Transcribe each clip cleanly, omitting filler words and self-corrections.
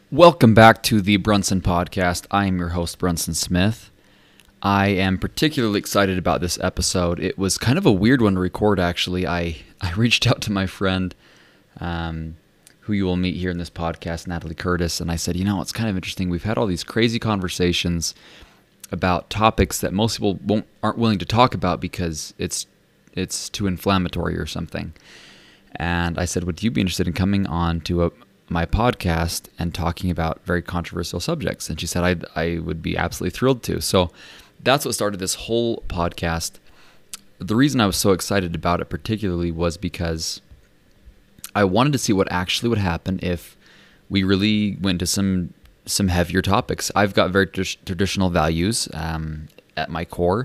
Welcome back to the Brunson Podcast. I am your host, Brunson Smith. I am particularly excited about this episode. It was kind of a weird one to record, actually. I reached out to my friend, who you will meet here in this podcast, Natalie Curtis, and I said, it's kind of interesting. We've had all these crazy conversations about topics that most people aren't willing to talk about because it's too inflammatory or something. And I said, would you be interested in coming on to my podcast and talking about very controversial subjects? And she said, I would be absolutely thrilled to. So that's what started this whole podcast. The reason I was so excited about it particularly was because I wanted to see what actually would happen if we really went to some heavier topics. I've got very traditional values at my core,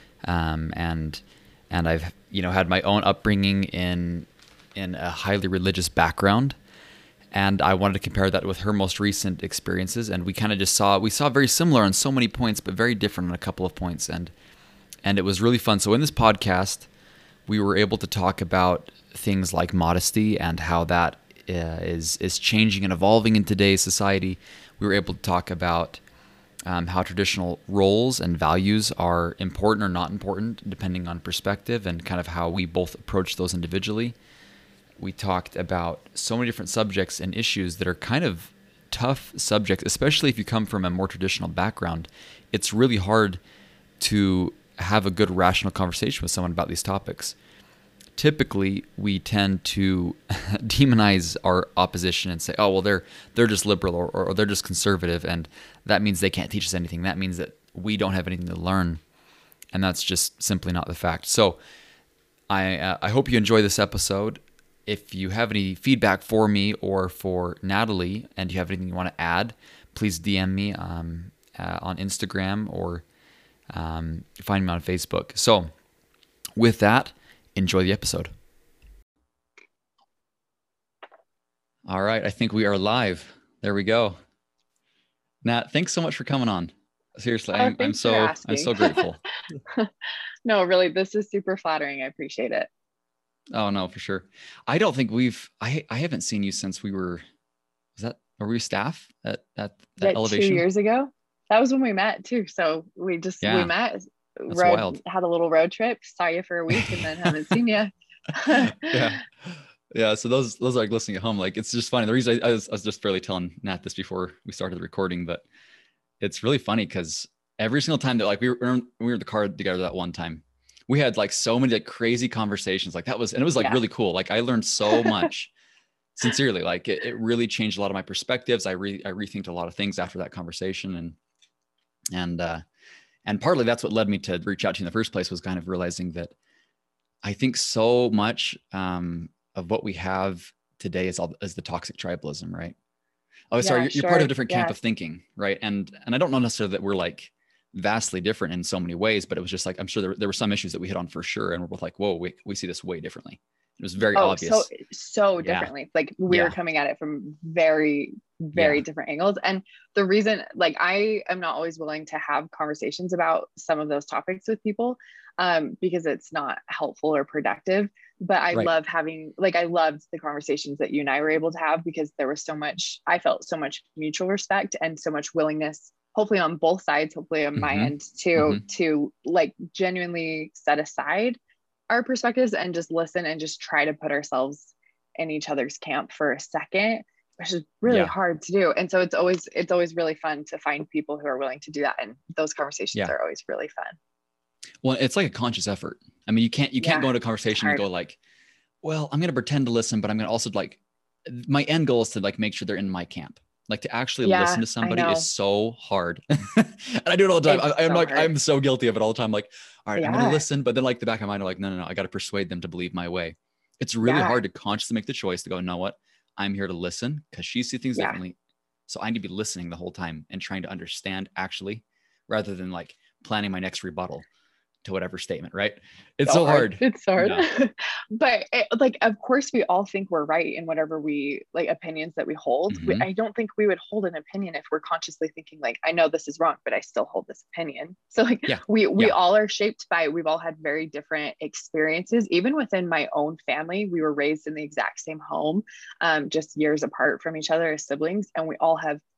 and I've had my own upbringing in a highly religious background. And I wanted to compare that with her most recent experiences, and we kind of just saw very similar on so many points, but very different on a couple of points, and it was really fun. So in this podcast, we were able to talk about things like modesty and how that is changing and evolving in today's society. We were able to talk about how traditional roles and values are important or not important, depending on perspective, and kind of how we both approach those individually. We talked about so many different subjects and issues that are kind of tough subjects, especially if you come from a more traditional background. It's really hard to have a good rational conversation with someone about these topics. Typically, we tend to demonize our opposition and say, oh, well, they're just liberal or they're just conservative, and that means they can't teach us anything. That means that we don't have anything to learn, and that's just simply not the fact. So I hope you enjoy this episode. If you have any feedback for me or for Natalie, and you have anything you want to add, please DM me on Instagram or find me on Facebook. So with that, enjoy the episode. All right, I think we are live. There we go. Nat, thanks so much for coming on. Seriously, I'm so grateful. No, really, this is super flattering. I appreciate it. Oh no, for sure. I don't think I haven't seen you since were we staff at Elevation 2 years ago? That was when we met too. So we met, had a little road trip, saw you for a week, and then haven't seen you. Yeah. So those are like listening at home. Like, it's just funny. The reason I was just barely telling Nat this before we started the recording, but it's really funny because every single time that we were in the car together that one time, we had like so many like crazy conversations like that and it was like really cool. Like, I learned so much. Sincerely, like it really changed a lot of my perspectives. I rethinked a lot of things after that conversation, and partly that's what led me to reach out to you in the first place, was kind of realizing that I think so much of what we have today is the toxic tribalism, right? Oh, sorry, you're part of a different camp of thinking, right? And I don't know necessarily that we're like vastly different in so many ways, but it was just like, I'm sure there were some issues that we hit on for sure, and we're both like, whoa, we see this way differently. It was very obvious. So differently. Like, we were coming at it from very, very different angles. And the reason, like, I am not always willing to have conversations about some of those topics with people, because it's not helpful or productive. But I loved the conversations that you and I were able to have, because there was I felt so much mutual respect and so much willingness, hopefully on both sides, hopefully on my end, to like genuinely set aside our perspectives and just listen and just try to put ourselves in each other's camp for a second, which is really hard to do. And so it's always really fun to find people who are willing to do that. And those conversations are always really fun. Well, it's like a conscious effort. I mean, you can't go into a conversation and go like, well, I'm going to pretend to listen, but I'm going to also like, my end goal is to like make sure they're in my camp. Like, to actually listen to somebody is so hard. And I do it all the time. I'm so guilty of it all the time. Like, all right, I'm going to listen. But then like the back of my mind, I'm like, no, I got to persuade them to believe my way. It's really hard to consciously make the choice to go, you know what? I'm here to listen because she sees things differently. So I need to be listening the whole time and trying to understand actually, rather than like planning my next rebuttal to whatever statement, right? It's so hard. It's hard. Yeah. But like, of course, we all think we're right in whatever opinions that we hold. I don't think we would hold an opinion if we're consciously thinking like, I know this is wrong, but I still hold this opinion. So like, we all are shaped by, we've all had very different experiences. Even within my own family, we were raised in the exact same home, just years apart from each other as siblings. And we all have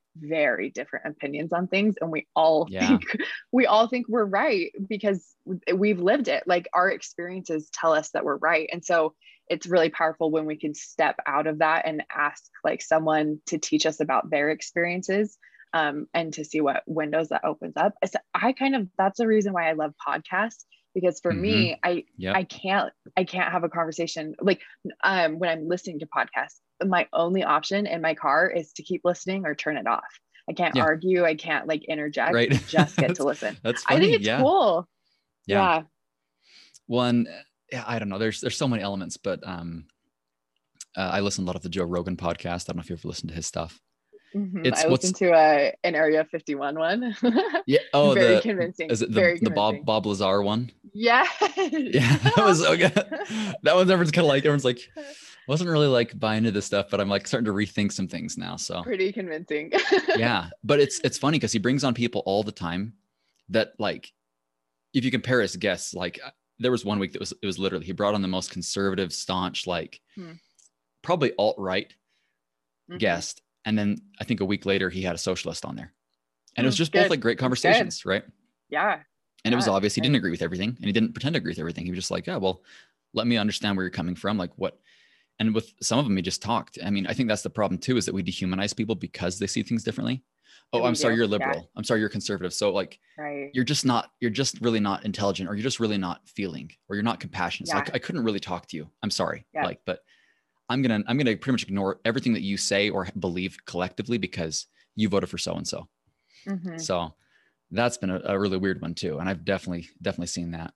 very different opinions on things, and we all think we're right because we've lived it. Like our experiences tell us that we're right. And so it's really powerful when we can step out of that and ask like someone to teach us about their experiences, and to see what windows that opens up. So that's the reason why I love podcasts, because for me, I can't have a conversation like when I'm listening to podcasts, my only option in my car is to keep listening or turn it off. I can't argue. I can't like interject. Right. I just get to listen. That's funny. I think it's cool. Yeah. One, I don't know. There's so many elements, but I listen a lot of the Joe Rogan podcast. I don't know if you ever listened to his stuff. Mm-hmm. I listened to an Area 51 one. Yeah. Oh, very convincing. Is it the Bob Lazar one? Yeah. Yeah, that was so good. That one's everyone's kind of like, everyone's like, wasn't really like buying into this stuff, but I'm like starting to rethink some things now. So pretty convincing. Yeah, but it's funny because he brings on people all the time that, like, if you compare his guests, like there was one week that it was literally, he brought on the most conservative, staunch, like probably alt-right guest. And then I think a week later he had a socialist on there, and it was just both like great conversations. Right. Yeah. And it was obvious he didn't agree with everything, and he didn't pretend to agree with everything. He was just like, yeah, well, let me understand where you're coming from. Like what, and with some of them, he just talked. I mean, I think that's the problem too, is that we dehumanize people because they see things differently. Oh, I'm sorry, you're liberal. Yeah. I'm sorry, you're conservative. So like, you're just really not intelligent, or you're just really not feeling, or you're not compassionate. So I couldn't really talk to you. I'm sorry. Like, but I'm going to pretty much ignore everything that you say or believe collectively because you voted for so-and-so. So that's been a really weird one too. And I've definitely seen that.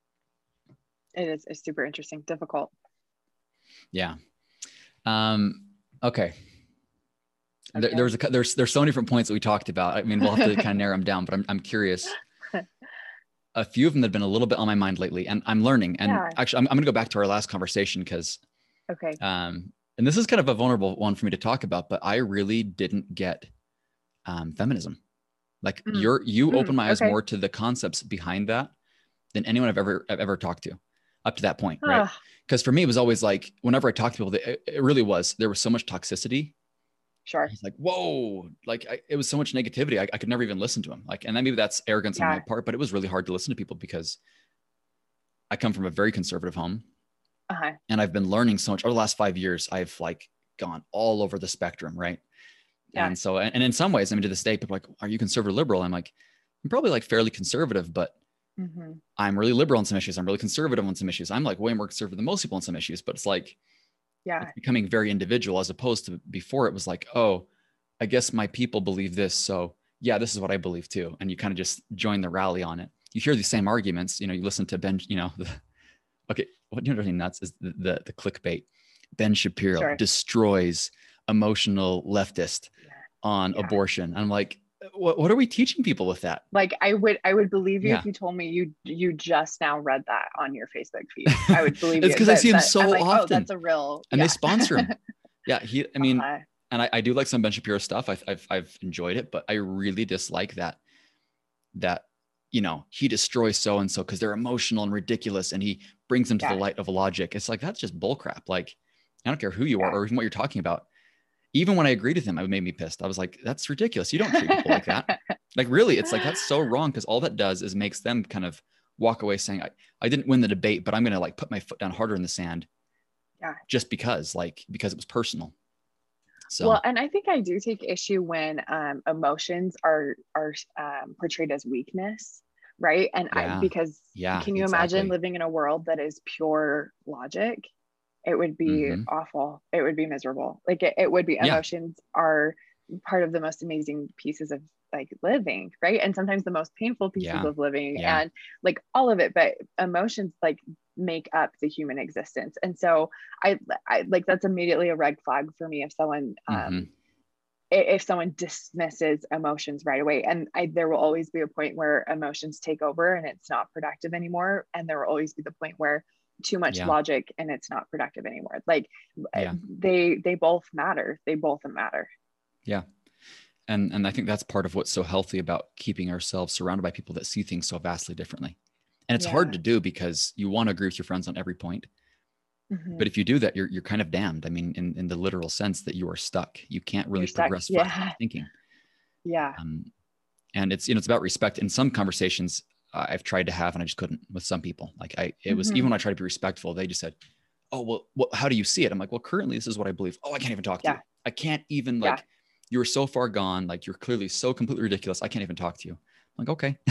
It's super interesting, difficult. Yeah. Okay. There's so many different points that we talked about. I mean, we'll have to kind of narrow them down, but I'm curious. A few of them that have been a little bit on my mind lately, and I'm learning. And actually, I'm going to go back to our last conversation because, and this is kind of a vulnerable one for me to talk about, but I really didn't get feminism. Like you opened my eyes more to the concepts behind that than anyone I've ever talked to up to that point, right? Because for me, it was always like, whenever I talked to people, it really was, there was so much toxicity. Sure. It's like, whoa, like it was so much negativity. I could never even listen to them. Like, and then maybe that's arrogance on my part, but it was really hard to listen to people because I come from a very conservative home. And I've been learning so much over the last 5 years. I've like gone all over the spectrum. Right. Yeah. And so, and in some ways, I mean, to this day, people are like, are you conservative, liberal? I'm like, I'm probably like fairly conservative, but I'm really liberal on some issues. I'm really conservative on some issues. I'm like way more conservative than most people on some issues, but it's like, it's becoming very individual, as opposed to before it was like, oh, I guess my people believe this. So yeah, this is what I believe too. And you kind of just join the rally on it. You hear these same arguments, you know, you listen to Ben, you know, what you know, really nuts is the clickbait. Ben Shapiro destroys emotional leftist on abortion. I'm like, what are we teaching people with that? Like, I would believe you if you told me you just now read that on your Facebook feed. I would believe it's because I see him so like, often. Oh, that's a real, and they sponsor him. I mean, and I do like some Ben Shapiro stuff. I've enjoyed it, but I really dislike that, you know, he destroys so-and-so because they're emotional and ridiculous, and he brings them to the light of logic. It's like, that's just bullcrap. Like, I don't care who you are or even what you're talking about. Even when I agreed with him, it made me pissed. I was like, that's ridiculous. You don't treat people like that. Like, really, it's like, that's so wrong, because all that does is makes them kind of walk away saying, I didn't win the debate, but I'm going to like put my foot down harder in the sand just because it was personal. So, well, and I think I do take issue when emotions are portrayed as weakness, right? And because can you imagine living in a world that is pure logic? It would be awful. It would be miserable. Like it would be, emotions are part of the most amazing pieces of like living, right? And sometimes the most painful pieces of living, and like all of it, but emotions like make up the human existence. And so I like, that's immediately a red flag for me if someone if someone dismisses emotions right away. And there will always be a point where emotions take over and it's not productive anymore, and there will always be the point where too much logic and it's not productive anymore. Like they both matter. They both matter. Yeah. And I think that's part of what's so healthy about keeping ourselves surrounded by people that see things so vastly differently. And it's hard to do because you want to agree with your friends on every point. But if you do that, you're kind of damned. I mean, in the literal sense that you are stuck. You can't really progress further thinking. Yeah. And it's, it's about respect. In some conversations I've tried to have, and I just couldn't with some people. Like it was, even when I tried to be respectful, they just said, oh, well, how do you see it? I'm like, well, currently this is what I believe. Oh, I can't even talk to you. I can't even like, you were so far gone. Like you're clearly so completely ridiculous. I can't even talk to you. I'm like, okay,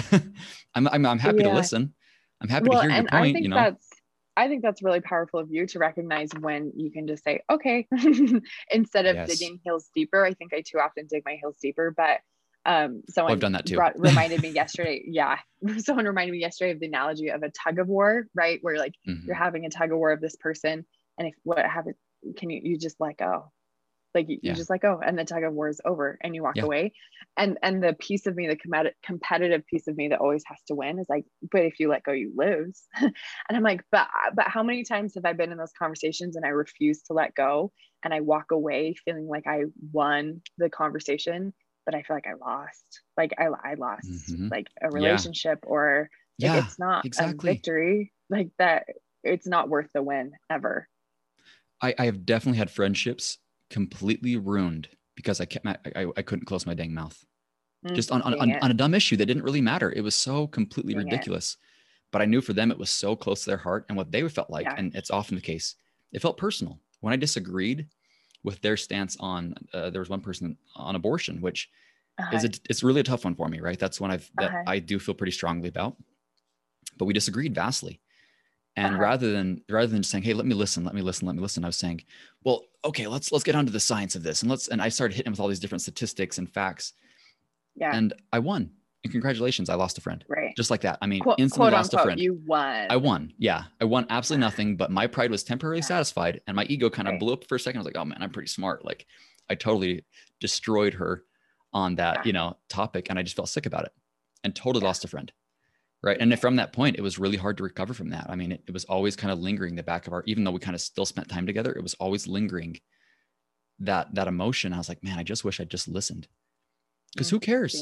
I'm happy to listen. I'm happy to hear your point. I think that's really powerful of you to recognize when you can just say, okay, instead of digging heels deeper. I think I too often dig my heels deeper, but someone I've done that too. reminded me yesterday. Yeah. Someone reminded me yesterday of the analogy of a tug of war, right? Where like you're having a tug of war of this person. And if what happens, you just let go. Like you just let go, and the tug of war is over, and you walk away. And the piece of me, the competitive piece of me that always has to win, is like, but if you let go, you lose. And I'm like, but how many times have I been in those conversations and I refuse to let go, and I walk away feeling like I won the conversation, but I feel like I lost. Like I lost like a relationship, or like it's not a victory, like that. It's not worth the win ever. I have definitely had friendships completely ruined because I couldn't close my dang mouth, just on a dumb issue that didn't really matter. It was so completely ridiculous, but I knew for them it was so close to their heart and what they felt like. And it's often the case. It felt personal when I disagreed with their stance on, there was one person on abortion, which it's really a tough one for me, right? That's one that I do feel pretty strongly about, but we disagreed vastly. And rather than just saying, hey, let me listen, I was saying, well, okay, let's get onto the science of this. And I started hitting him with all these different statistics and facts. Yeah. And I won. And congratulations, I lost a friend. Right. Just like that. I mean, instantly lost a friend. You won. I won. Yeah. I won absolutely nothing, but my pride was temporarily satisfied. And my ego kind of blew up for a second. I was like, oh man, I'm pretty smart. Like I totally destroyed her on that, topic. And I just felt sick about it and totally lost a friend. Right. And from that point, it was really hard to recover from that. I mean, it was always kind of lingering the back of even though we kind of still spent time together, it was always lingering that emotion. I was like, man, I just wish I'd just listened, because who cares?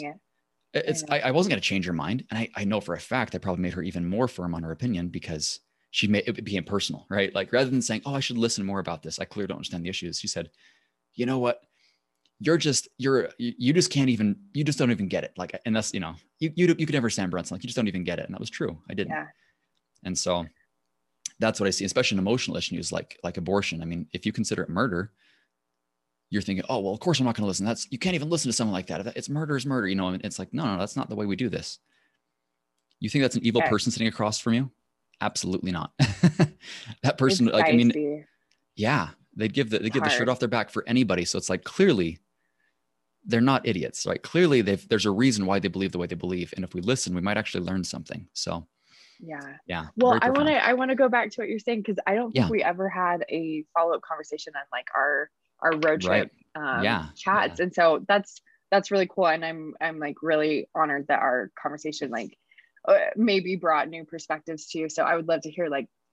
I wasn't going to change her mind. And I know for a fact, I probably made her even more firm on her opinion, because it became personal, right? Like rather than saying, oh, I should listen more about this, I clearly don't understand the issues. She said, you know what? You just don't even get it. Like, and that's, you could never stand Brunson. Like you just don't even get it. And that was true. I didn't. Yeah. And so that's what I see, especially in emotional issues like abortion. I mean, if you consider it murder, you're thinking, oh, well, of course I'm not going to listen. You can't even listen to someone like that. It's murder is murder. And it's like, no, that's not the way we do this. You think that's an evil person sitting across from you? Absolutely not. That person, like, I mean, yeah, they'd give the shirt off their back for anybody. So it's like, clearly they're not idiots, right? Clearly there's a reason why they believe the way they believe. And if we listen, we might actually learn something. So yeah. Well, I want to go back to what you're saying, because I don't think we ever had a follow-up conversation on like our road trip chats. And so that's really cool. And I'm like really honored that our conversation like maybe brought new perspectives to you. So I would love to hear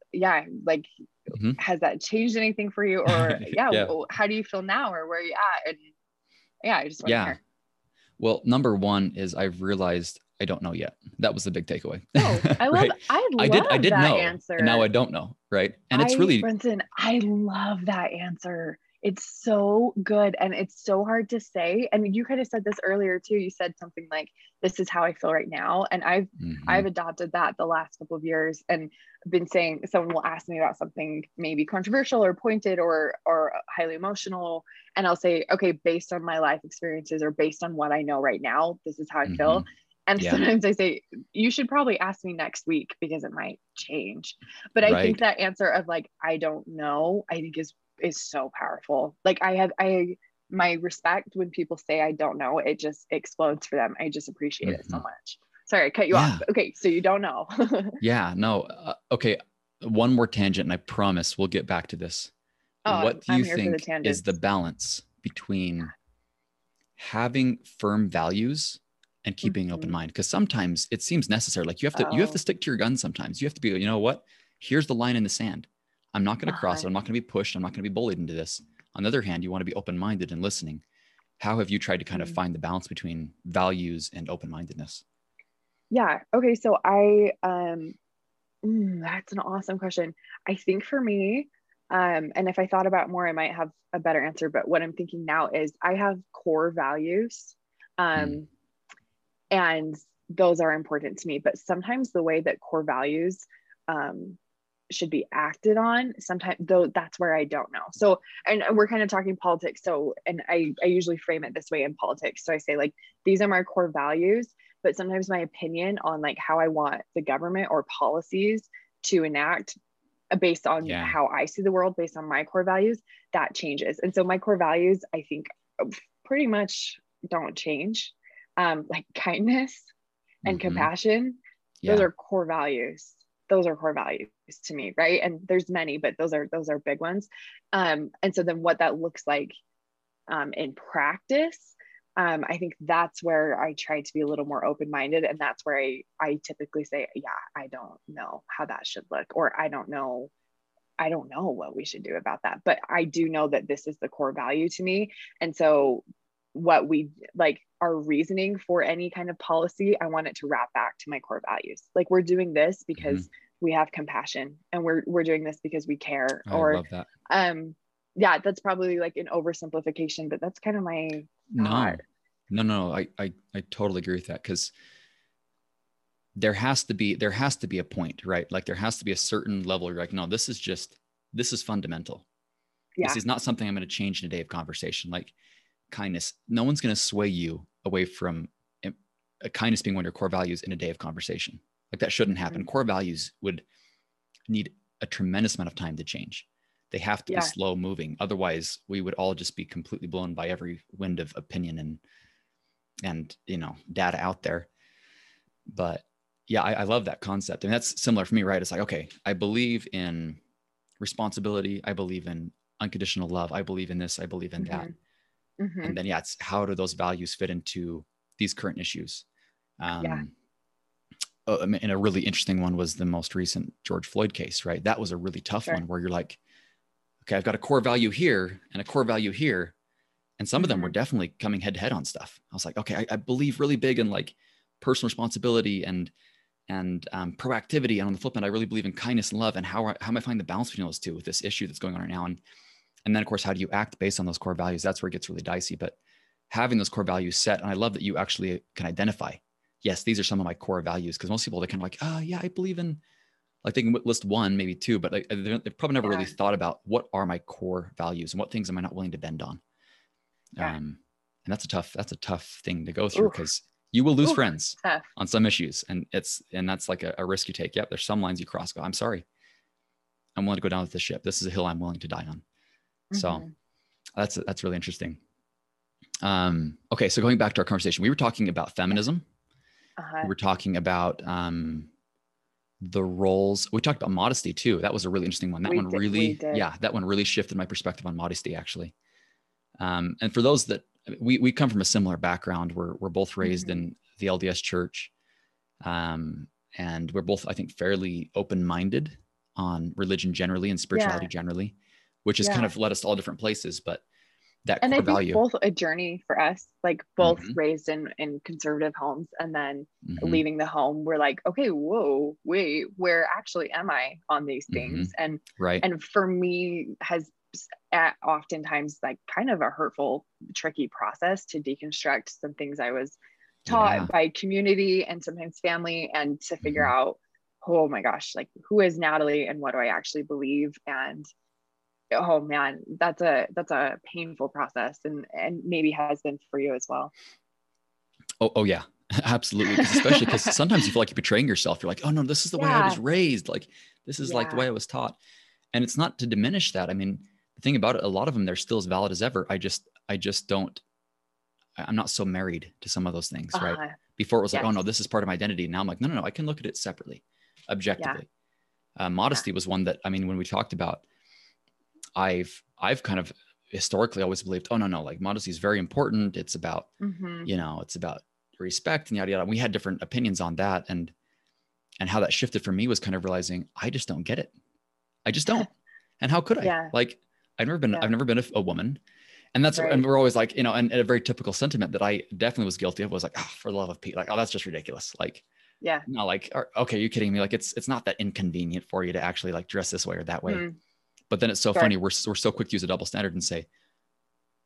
has that changed anything for you, or how do you feel now, or where are you at? And I just want to hear. Well, number one is I've realized I don't know yet. That was the big takeaway. Oh, I love I did that know, answer. and now I don't know. Right. And Brenton, I love that answer. It's so good. And it's so hard to say. And you kind of said this earlier too. You said something like, this is how I feel right now. And I've adopted that the last couple of years, and been saying, someone will ask me about something maybe controversial or pointed or highly emotional. And I'll say, okay, based on my life experiences or based on what I know right now, this is how I feel. And sometimes I say, you should probably ask me next week, because it might change. But I think that answer of like, I don't know, I think is so powerful. Like my respect when people say I don't know, it just explodes for them. I just appreciate it so much. Sorry, I cut you off. Okay. So you don't know. Okay. One more tangent, and I promise we'll get back to this. What do you think is the balance between having firm values and keeping an open mind? Because sometimes it seems necessary. Like you have to stick to your guns. Sometimes you have to be, you know what, here's the line in the sand. I'm not going to cross it. I'm not going to be pushed. I'm not going to be bullied into this. On the other hand, you want to be open-minded and listening. How have you tried to kind of find the balance between values and open-mindedness? Yeah. Okay. So that's an awesome question. I think for me, and if I thought about more, I might have a better answer, but what I'm thinking now is I have core values. Um, and those are important to me. But sometimes the way that core values should be acted on, sometimes though, that's where I don't know. So, and we're kind of talking politics. So, and I usually frame it this way in politics. So I say like, these are my core values, but sometimes my opinion on like how I want the government or policies to enact based on how I see the world, based on my core values, that changes. And so my core values, I think pretty much don't change. Like kindness and compassion, those are core values. Those are core values to me, right? And there's many, but those are big ones. And so then what that looks like in practice, I think that's where I try to be a little more open-minded. And that's where I typically say, yeah, I don't know how that should look, or I don't know what we should do about that. But I do know that this is the core value to me. And so what we like, our reasoning for any kind of policy, I want it to wrap back to my core values. Like, we're doing this because we have compassion, and we're doing this because we care. I love that. Yeah, that's probably like an oversimplification, but that's kind of my thought. No. I totally agree with that, because there has to be a point, right? Like, there has to be a certain level where you're like, no, this is fundamental. Yeah. This is not something I'm going to change in a day of conversation. Like kindness, no one's going to sway you away from kindness being one of your core values in a day of conversation. Like, that shouldn't happen. Core values would need a tremendous amount of time to change. They have to be slow moving. Otherwise, we would all just be completely blown by every wind of opinion and data out there. But yeah, I love that concept. And that's similar for me, right? It's like, okay, I believe in responsibility. I believe in unconditional love. I believe in this. I believe in that. And then, it's how do those values fit into these current issues? And a really interesting one was the most recent George Floyd case, right? That was a really tough one where you're like, okay, I've got a core value here and a core value here. And some of them were definitely coming head to head on stuff. I was like, okay, I believe really big in like personal responsibility and proactivity. And on the flip end, I really believe in kindness and love. And how am I finding the balance between those two with this issue that's going on right now? And then, of course, how do you act based on those core values? That's where it gets really dicey. But having those core values set, and I love that you actually can identify, yes, these are some of my core values. Because most people, they're kind of like, yeah, I believe in, like, they can list one, maybe two, but like, they've probably never really thought about what are my core values and what things am I not willing to bend on. And that's a tough thing to go through, because you will lose friends on some issues, and that's like a risk you take. Yep, there's some lines you cross. Go, I'm sorry, I'm willing to go down with this ship. This is a hill I'm willing to die on. So that's really interesting. Okay, so going back to our conversation, we were talking about feminism. We were talking about the roles. We talked about modesty too. That was a really interesting one. That one really shifted my perspective on modesty, actually. And for those that we come from a similar background, we're both raised in the LDS church, and we're both, I think, fairly open-minded on religion generally and spirituality generally, which has kind of led us to all different places. But that core value, I think both a journey for us, like both raised in conservative homes, and then leaving the home, we're like, okay, whoa, wait, where actually am I on these things? And for me has oftentimes like kind of a hurtful, tricky process to deconstruct some things I was taught by community and sometimes family, and to figure out, oh my gosh, like, who is Natalie and what do I actually believe? And oh man, that's a painful process, and maybe has been for you as well. Oh yeah, absolutely. Especially because sometimes you feel like you're betraying yourself. You're like, oh no, this is the way I was raised. Like, this is like the way I was taught. And it's not to diminish that. I mean, the thing about it, a lot of them, they're still as valid as ever. I'm not so married to some of those things, right? Before it was like, oh no, this is part of my identity. Now I'm like, no, I can look at it separately, objectively. Modesty was one that, I mean, when we talked about, I've kind of historically always believed, oh no, like modesty is very important. It's about, it's about respect and yada, yada. We had different opinions on that. And how that shifted for me was kind of realizing I just don't get it. I just don't. And how could I? Like, I've never been a woman. And that's, and we're always like, and a very typical sentiment that I definitely was guilty of was like, oh, for the love of Pete, like, oh, that's just ridiculous. Like, no, like, okay, you're kidding me. Like, it's not that inconvenient for you to actually like dress this way or that way. But then it's so funny. We're so quick to use a double standard and say,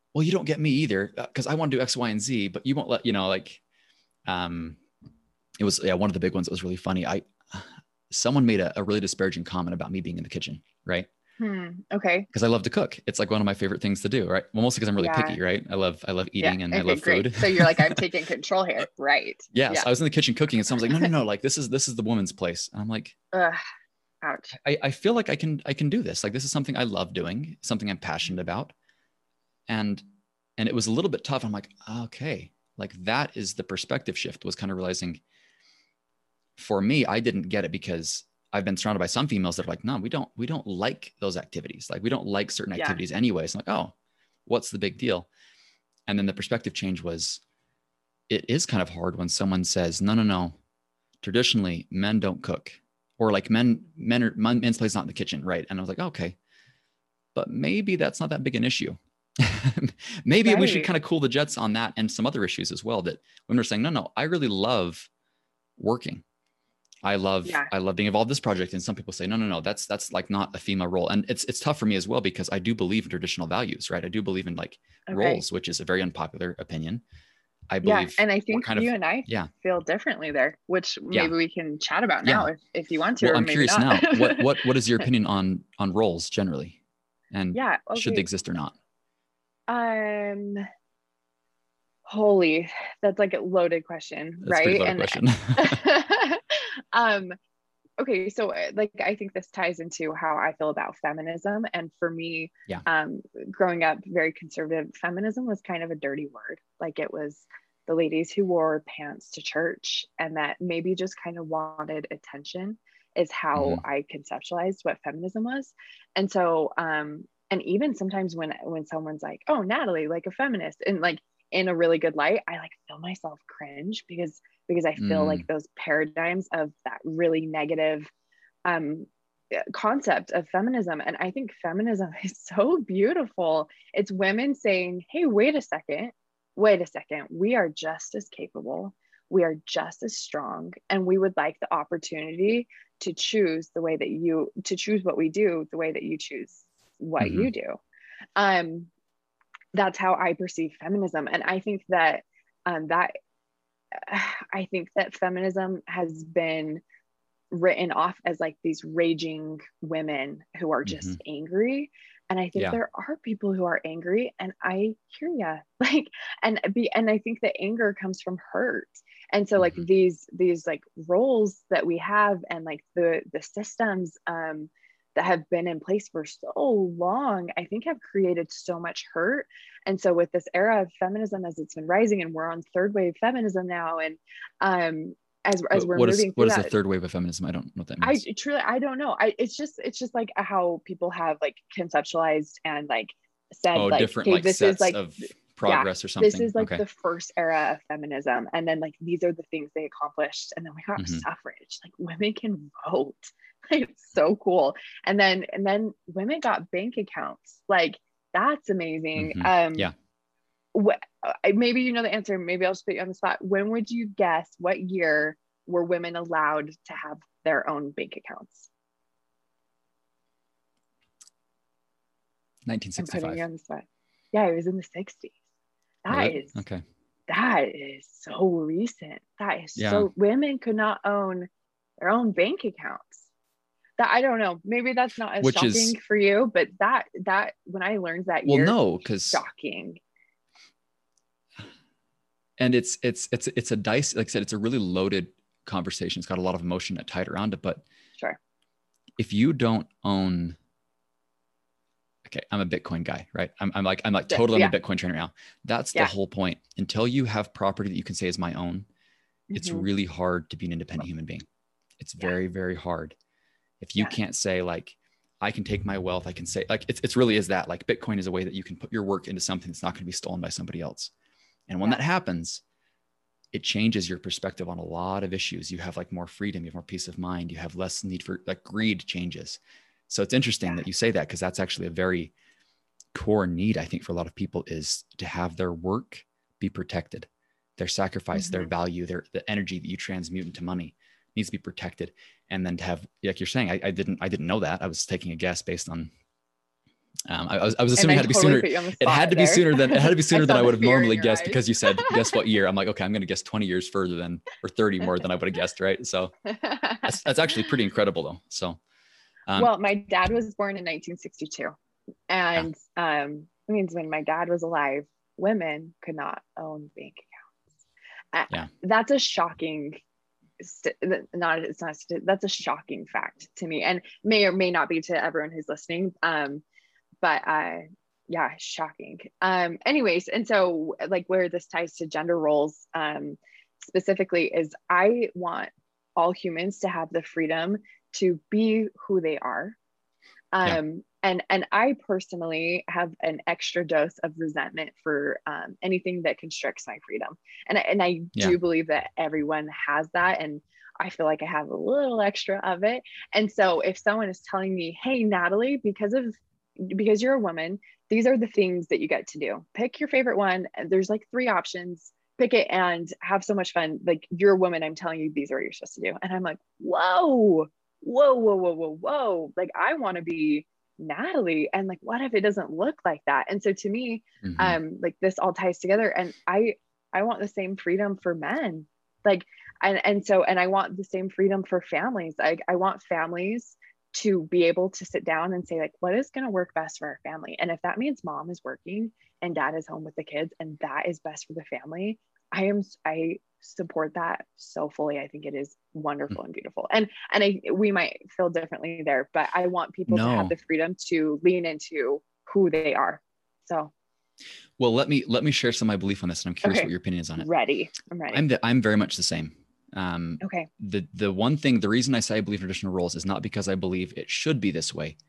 well, you don't get me either because I want to do X, Y, and Z, but you won't let, like, um, it was, one of the big ones that was really funny. Someone made a really disparaging comment about me being in the kitchen, right? Okay. Because I love to cook. It's like one of my favorite things to do, right? Well, mostly because I'm really Yeah. picky, right? I love Yeah. eating and I Okay, love great. food. So you're like, I'm taking control here. Right. Yes, Yeah. I was in the kitchen cooking, and someone's like, no, like this is the woman's place. And I'm like, Ugh, ouch. I feel like I can do this. Like this is something I love doing, something I'm passionate about, and it was a little bit tough. I'm like, okay, like that is the perspective shift. Was kind of realizing for me, I didn't get it because I've been surrounded by some females that are like, no, we don't like those activities. Like we don't like certain Yeah. activities anyways. I'm like, oh, what's the big deal? And then the perspective change was, it is kind of hard when someone says, no. Traditionally, men don't cook, or like men's place not in the kitchen, right? And I was like, okay, but maybe that's not that big an issue. Maybe we should kind of cool the jets on that and some other issues as well. That women are saying, no, I really love working. I love being involved in this project. And some people say, no, that's like not a female role. And it's tough for me as well, because I do believe in traditional values, right? I do believe in like roles, which is a very unpopular opinion. I believe. And I think you and I feel differently there, which maybe we can chat about now if you want to. Well, I'm maybe curious not. now. What is your opinion on roles generally, and should they exist or not? Holy, that's like a loaded question, that's right? Loaded question. Okay, so like I think this ties into how I feel about feminism, and for me, growing up, very conservative, feminism was kind of a dirty word. Like it was the ladies who wore pants to church and that maybe just kind of wanted attention, is how I conceptualized what feminism was. And so and even sometimes when someone's like, oh, Natalie, like a feminist, and like in a really good light, I like feel myself cringe because I feel like those paradigms of that really negative concept of feminism. And I think feminism is so beautiful. It's women saying, hey, wait a second, we are just as capable, we are just as strong, and we would like the opportunity to choose the way that to choose what we do the way that you choose what you do. That's how I perceive feminism. And I think that I think that feminism has been written off as like these raging women who are just angry. And I think there are people who are angry, and I hear ya. Like, and I think the anger comes from hurt. And so like these like roles that we have, and like the systems that have been in place for so long, I think have created so much hurt. And so with this era of feminism, as it's been rising, and we're on third wave feminism now, and as we're moving through what is the third wave of feminism? I don't know what that means. I don't know. It's just like how people have like conceptualized and like said like, different okay, like this sets is like of progress or something. This is like the first era of feminism, and then like these are the things they accomplished, and then we got suffrage. Like women can vote. It's so cool. And then women got bank accounts. Like that's amazing. Maybe you know the answer. Maybe I'll just put you on the spot. When would you guess what year were women allowed to have their own bank accounts? 1965. I'm putting you on the spot. Yeah, it was in the 60s. That is so recent. That is so, women could not own their own bank accounts. That, I don't know, maybe that's not as shocking for you, but that when I learned that year, because shocking. And it's a dice, like I said, it's a really loaded conversation. It's got a lot of emotion tied around it. But if you don't own, okay, I'm a Bitcoin guy, right? I'm like totally on the Bitcoin train right now. That's the whole point. Until you have property that you can say is my own, it's really hard to be an independent human being. It's very, very hard. If you can't say like, I can take my wealth, I can say like, it's really is that like Bitcoin is a way that you can put your work into something that's not going to be stolen by somebody else. And when that happens, it changes your perspective on a lot of issues. You have like more freedom, you have more peace of mind, you have less need for like greed changes. So it's interesting that you say that, because that's actually a very core need, I think, for a lot of people, is to have their work be protected. Their sacrifice, their value, the energy that you transmute into money needs to be protected. And then to have, like you're saying, I didn't know that. I was taking a guess based on I was assuming it had to be totally sooner. It had to be there. sooner than I would have normally guessed, eyes. because you said, guess what year? I'm like, okay, I'm going to guess 20 years further than, or 30 more than I would have guessed. Right. So that's actually pretty incredible though. So, well, my dad was born in 1962, and it means when my dad was alive, women could not own bank accounts. That's a shocking that's a shocking fact to me, and may or may not be to everyone who's listening. But yeah, shocking. Anyways, and so like where this ties to gender roles specifically is I want all humans to have the freedom to be who they are. And I personally have an extra dose of resentment for anything that constricts my freedom. And I do believe that everyone has that. And I feel like I have a little extra of it. And so if someone is telling me, hey, Natalie, because you're a woman, these are the things that you get to do. Pick your favorite one. There's like 3 options. Pick it and have so much fun. Like, you're a woman, I'm telling you, these are what you're supposed to do. And I'm like, whoa. Like, I want to be Natalie. And like, what if it doesn't look like that? And so to me, like this all ties together. And I want the same freedom for men. Like, and I want the same freedom for families. I want families to be able to sit down and say, like, what is going to work best for our family? And if that means mom is working and dad is home with the kids, and that is best for the family, I support that so fully. I think it is wonderful and beautiful. And we might feel differently there, but I want people to have the freedom to lean into who they are. So, well, let me share some of my belief on this, and I'm curious what your opinion is on it. I'm ready. I'm very much the same. Okay. The one thing, the reason I say I believe in traditional roles is not because I believe it should be this way.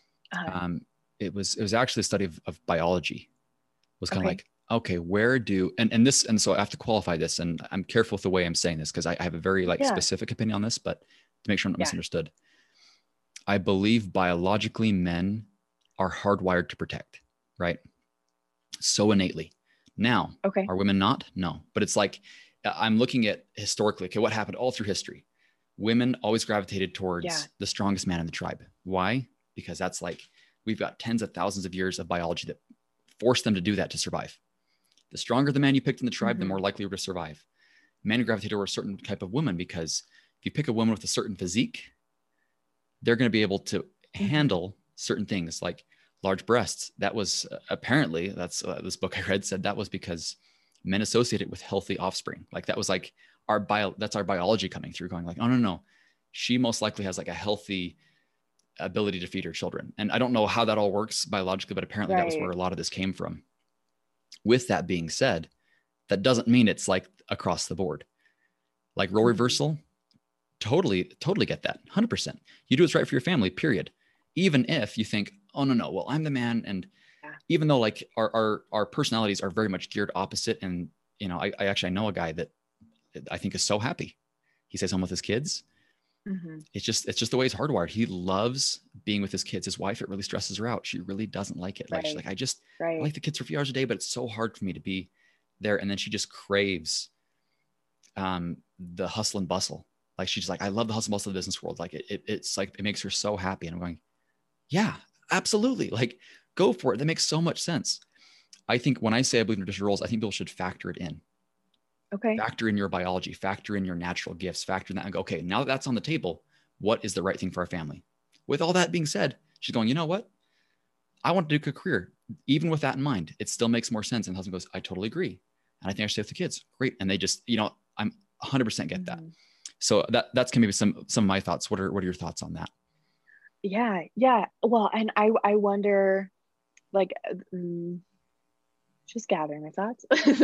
It was actually a study of biology. It was kind of like, okay, and so I have to qualify this, and I'm careful with the way I'm saying this, because I have a very specific opinion on this, but to make sure I'm not misunderstood. I believe biologically men are hardwired to protect, right? So innately. Now, are women not? No, but it's like, I'm looking at historically, okay, what happened all through history? Women always gravitated towards the strongest man in the tribe. Why? Because that's like, we've got tens of thousands of years of biology that forced them to do that to survive. The stronger the man you picked in the tribe, the more likely you were to survive. Men gravitate toward a certain type of woman, because if you pick a woman with a certain physique, they're going to be able to handle certain things like large breasts. That was apparently, that's this book I read said that was because men associate it with healthy offspring. Like, that was like that's our biology coming through, going like, oh, no, she most likely has like a healthy ability to feed her children. And I don't know how that all works biologically, but apparently that was where a lot of this came from. With that being said, that doesn't mean it's like across the board. Like role reversal, totally get that. 100%. You do what's right for your family, period. Even if you think, oh, no, well, I'm the man. And even though like our personalities are very much geared opposite. And, you know, I know a guy that I think is so happy. He stays home with his kids. It's just the way he's hardwired. He loves being with his kids. His wife, it really stresses her out. She really doesn't like it. Like, she's like, I like the kids for a few hours a day, but it's so hard for me to be there. And then she just craves the hustle and bustle. Like, she's like, I love the hustle and bustle of the business world. Like it's like, it makes her so happy. And I'm going, yeah, absolutely. Like, go for it. That makes so much sense. I think when I say I believe in traditional roles, I think people should factor it in. Factor in your biology, factor in your natural gifts, factor in that, and go, okay, now that that's on the table, what is the right thing for our family? With all that being said, she's going, you know what? I want to do a career. Even with that in mind, it still makes more sense. And the husband goes, I totally agree. And I think I should stay with the kids. Great. And they just, you know, I'm 100% get that. So that's maybe some of my thoughts. What are your thoughts on that? Yeah. Well, and I wonder, like, just gathering my thoughts.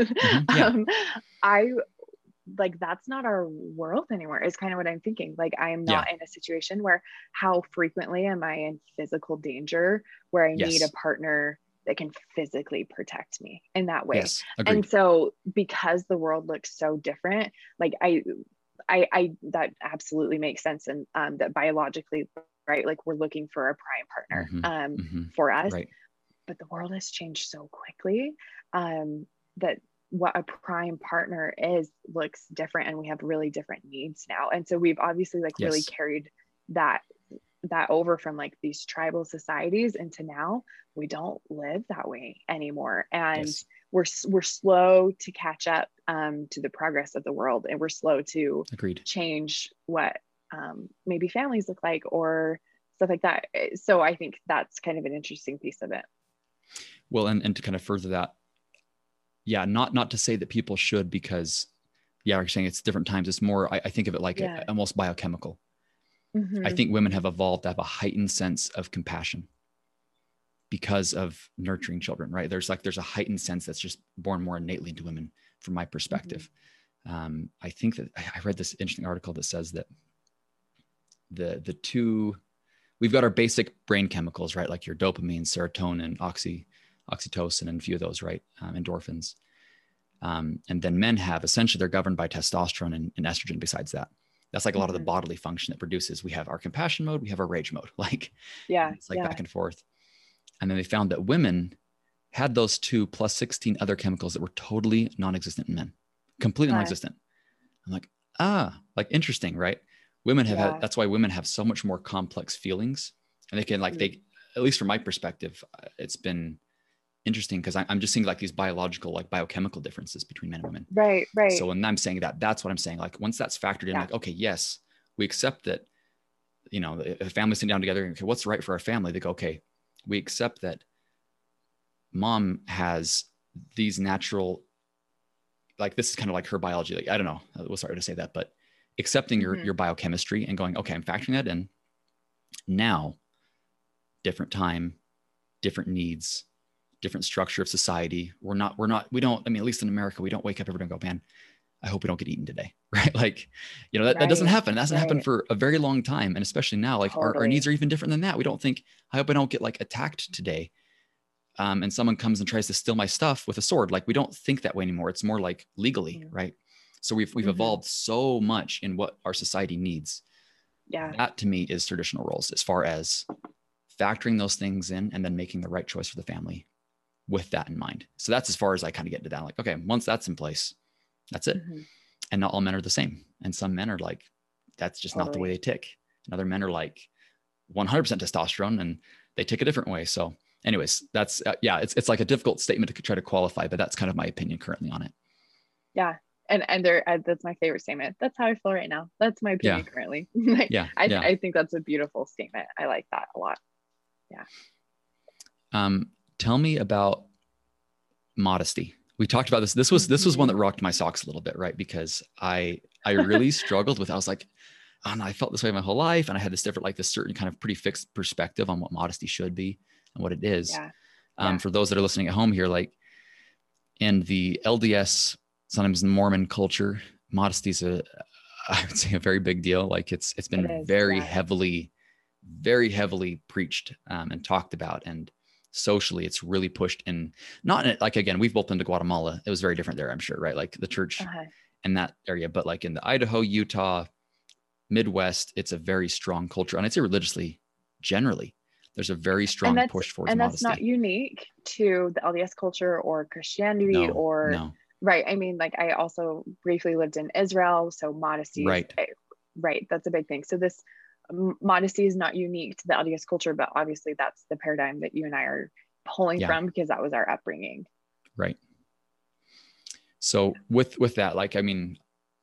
I like, that's not our world anymore, is kind of what I'm thinking. Like, I am not in a situation where, how frequently am I in physical danger where I need a partner that can physically protect me in that way. And so, because the world looks so different, like I that absolutely makes sense. And that biologically, right, like, we're looking for a prime partner for us. But the world has changed so quickly that what a prime partner is looks different, and we have really different needs now. And so we've obviously like really carried that that over from like these tribal societies into now we don't live that way anymore. And Yes. we're slow to catch up to the progress of the world, and we're slow to Agreed. change what maybe families look like or stuff like that. So I think that's kind of an interesting piece of it. Well, and to kind of further that, yeah, not to say that people should, because yeah, you're saying it's different times. It's more, I think of it like almost biochemical. I think women have evolved to have a heightened sense of compassion because of nurturing children, right? There's a heightened sense that's just born more innately into women from my perspective. I think that I read this interesting article that says that the two, we've got our basic brain chemicals, right? Like your dopamine, serotonin, oxytocin, and a few of those, right? Endorphins. And then men have, essentially, they're governed by testosterone and estrogen besides that. That's like a lot of the bodily function that produces. We have our compassion mode, we have our rage mode. Like, it's like back and forth. And then they found that women had those two plus 16 other chemicals that were totally non-existent in men, completely non-existent. I'm like, like interesting, right? Women have had, that's why women have so much more complex feelings, and they can like, they, at least from my perspective, it's been interesting because I'm just seeing like these biological, like biochemical differences between men and women. Right. So when I'm saying that, that's what I'm saying. Like once that's factored in, like, okay, yes, we accept that, you know, if a family's sitting down together, okay, what's right for our family? They go, okay, we accept that mom has these natural, like, this is kind of like her biology. Like, I don't know, we'll start to say that, but accepting your biochemistry and going, okay, I'm factoring that in now, different time, different needs, different structure of society. We don't, I mean, at least in America, we don't wake up every day and go, man, I hope we don't get eaten today. Right. Like, you know, that doesn't happen. That hasn't happened for a very long time. And especially now, like our needs are even different than that. We don't think, I hope I don't get like attacked today. And someone comes and tries to steal my stuff with a sword. Like, we don't think that way anymore. It's more like legally. Right. So we've evolved so much in what our society needs. That to me is traditional roles, as far as factoring those things in and then making the right choice for the family with that in mind. So that's as far as I kind of get into that. Like, okay, once that's in place, that's it. And not all men are the same. And some men are like, that's just not the way they tick. And other men are like 100% testosterone and they tick a different way. So anyways, that's, it's like a difficult statement to try to qualify, but that's kind of my opinion currently on it. Yeah. And there, that's my favorite statement. That's how I feel right now. That's my opinion currently. Like, I think that's a beautiful statement. I like that a lot. Yeah. Tell me about modesty. We talked about this. This was one that rocked my socks a little bit, right? Because I really struggled with, I was like, oh, no, I felt this way my whole life. And I had this different, like this certain kind of pretty fixed perspective on what modesty should be and what it is. For those that are listening at home here, like in the LDS, sometimes in Mormon culture, modesty is I would say a very big deal. Like it's been very heavily preached and talked about, and socially it's really pushed in, not in, like, again, we've both been to Guatemala. It was very different there, I'm sure, right? Like the church in that area, but like in the Idaho, Utah, Midwest, it's a very strong culture. And I'd say religiously, generally, there's a very strong push towards modesty. And that's not unique to the LDS culture or Christianity right. I mean, like I also briefly lived in Israel. So modesty, right. That's a big thing. So this modesty is not unique to the LDS culture, but obviously that's the paradigm that you and I are pulling from, because that was our upbringing. Right. So with that, like, I mean,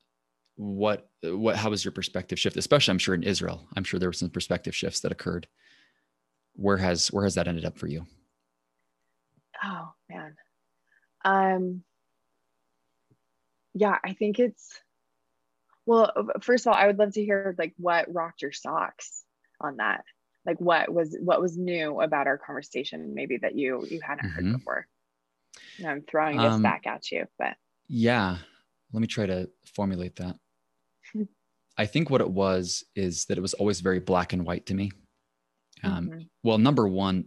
how was your perspective shift? Especially, I'm sure in Israel, I'm sure there were some perspective shifts that occurred. Where has that ended up for you? Oh man. Yeah, I think well, first of all, I would love to hear like what rocked your socks on that. Like what was new about our conversation, maybe that you hadn't heard before. And I'm throwing this back at you, but yeah, let me try to formulate that. I think what it was is that it was always very black and white to me. Well, number one,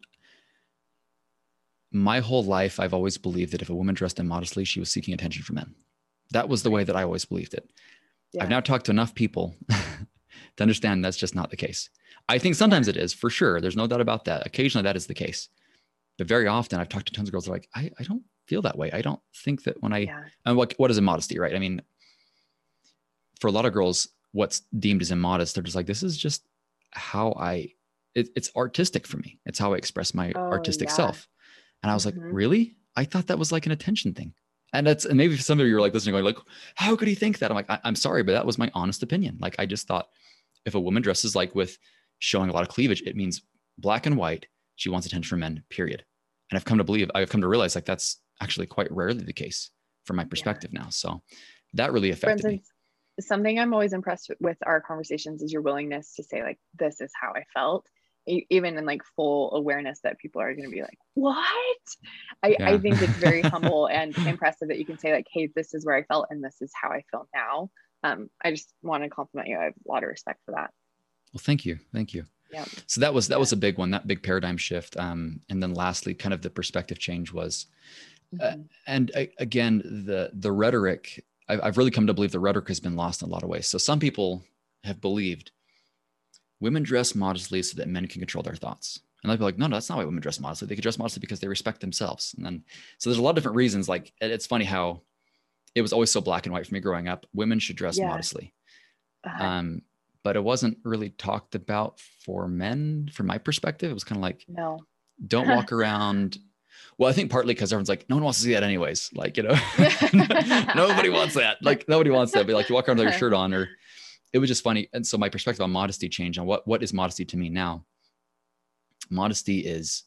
my whole life, I've always believed that if a woman dressed immodestly, she was seeking attention from men. That was the way that I always believed it. I've now talked to enough people to understand that's just not the case. I think sometimes it is, for sure. There's no doubt about that. Occasionally that is the case. But very often I've talked to tons of girls that are like, I don't feel that way. I don't think that when and what is immodesty, right? I mean, for a lot of girls, what's deemed as immodest, they're just like, this is just how I it's artistic for me. It's how I express my Oh, artistic yeah. self. And I was like, Mm-hmm. really? I thought that was like an attention thing. And maybe some of you are like listening, going like, how could he think that? I'm like, I'm sorry, but that was my honest opinion. Like, I just thought if a woman dresses like with showing a lot of cleavage, it means black and white. She wants attention from men, period. And I've come to realize like that's actually quite rarely the case from my perspective now. So that really affected me. Something I'm always impressed with our conversations is your willingness to say like, this is how I felt, even in like full awareness that people are going to be like, what? I think it's very humble and impressive that you can say like, hey, this is where I felt and this is how I feel now. I just want to compliment you. I have a lot of respect for that. Well, thank you. Yeah. So that was a big one, that big paradigm shift. And then lastly, kind of the perspective change was, and again, the rhetoric, I've really come to believe the rhetoric has been lost in a lot of ways. So some people have believed women dress modestly so that men can control their thoughts. And they'll be like, no, that's not why women dress modestly. They can dress modestly because they respect themselves. And then, so there's a lot of different reasons. Like, it's funny how it was always so black and white for me growing up. Women should dress modestly. But it wasn't really talked about for men from my perspective. It was kind of like, no, don't walk around. Well, I think partly because everyone's like, no one wants to see that anyways. Like, nobody wants that. Like, nobody wants that. But like, you walk around with your shirt on, or it was just funny. And so my perspective on modesty changed on what is modesty to me now. Modesty is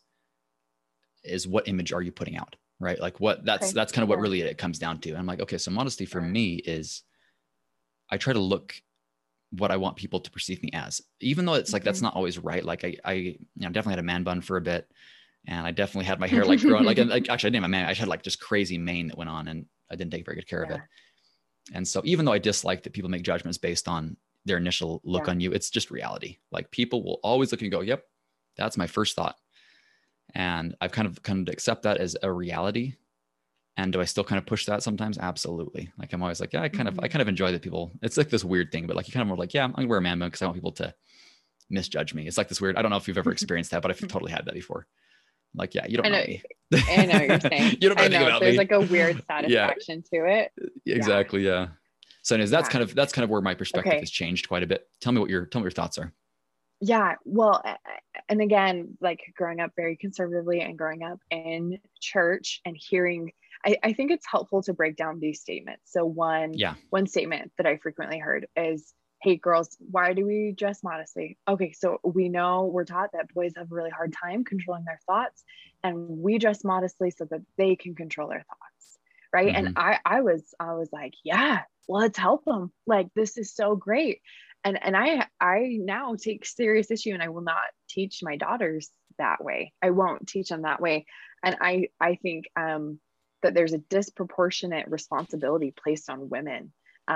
what image are you putting out, right? Like that's kind of what really it comes down to. And I'm like, okay, so modesty for me is I try to look what I want people to perceive me as, even though it's like, that's not always right. Like I definitely had a man bun for a bit, and I definitely had my hair like growing, like actually I didn't have a man. I had like just crazy mane that went on, and I didn't take very good care of it. And so even though I dislike that people make judgments based on their initial look on you, it's just reality. Like, people will always look and go, yep, that's my first thought. And I've kind of come to accept that as a reality. And do I still kind of push that sometimes? Absolutely. Like, I'm always like, yeah, I kind of enjoy that people, it's like this weird thing, but like, you kind of more like, yeah, I'm gonna wear a man bun because I want people to misjudge me. It's like this weird, I don't know if you've ever experienced that, but I've totally had that before. Like, yeah, you don't know me. I know what you're saying. You don't know anything about there's me. like a weird satisfaction to it. Exactly. Yeah. So anyways, that's kind of where my perspective has changed quite a bit. Tell me what your thoughts are. Yeah. Well, and again, like growing up very conservatively and growing up in church and hearing, I think it's helpful to break down these statements. So one statement that I frequently heard is, hey girls, why do we dress modestly? Okay, so we're taught that boys have a really hard time controlling their thoughts, and we dress modestly so that they can control their thoughts, right? And I was like, yeah, let's help them. Like, this is so great. And I now take serious issue, and I will not teach my daughters that way. I won't teach them that way. And I think that there's a disproportionate responsibility placed on women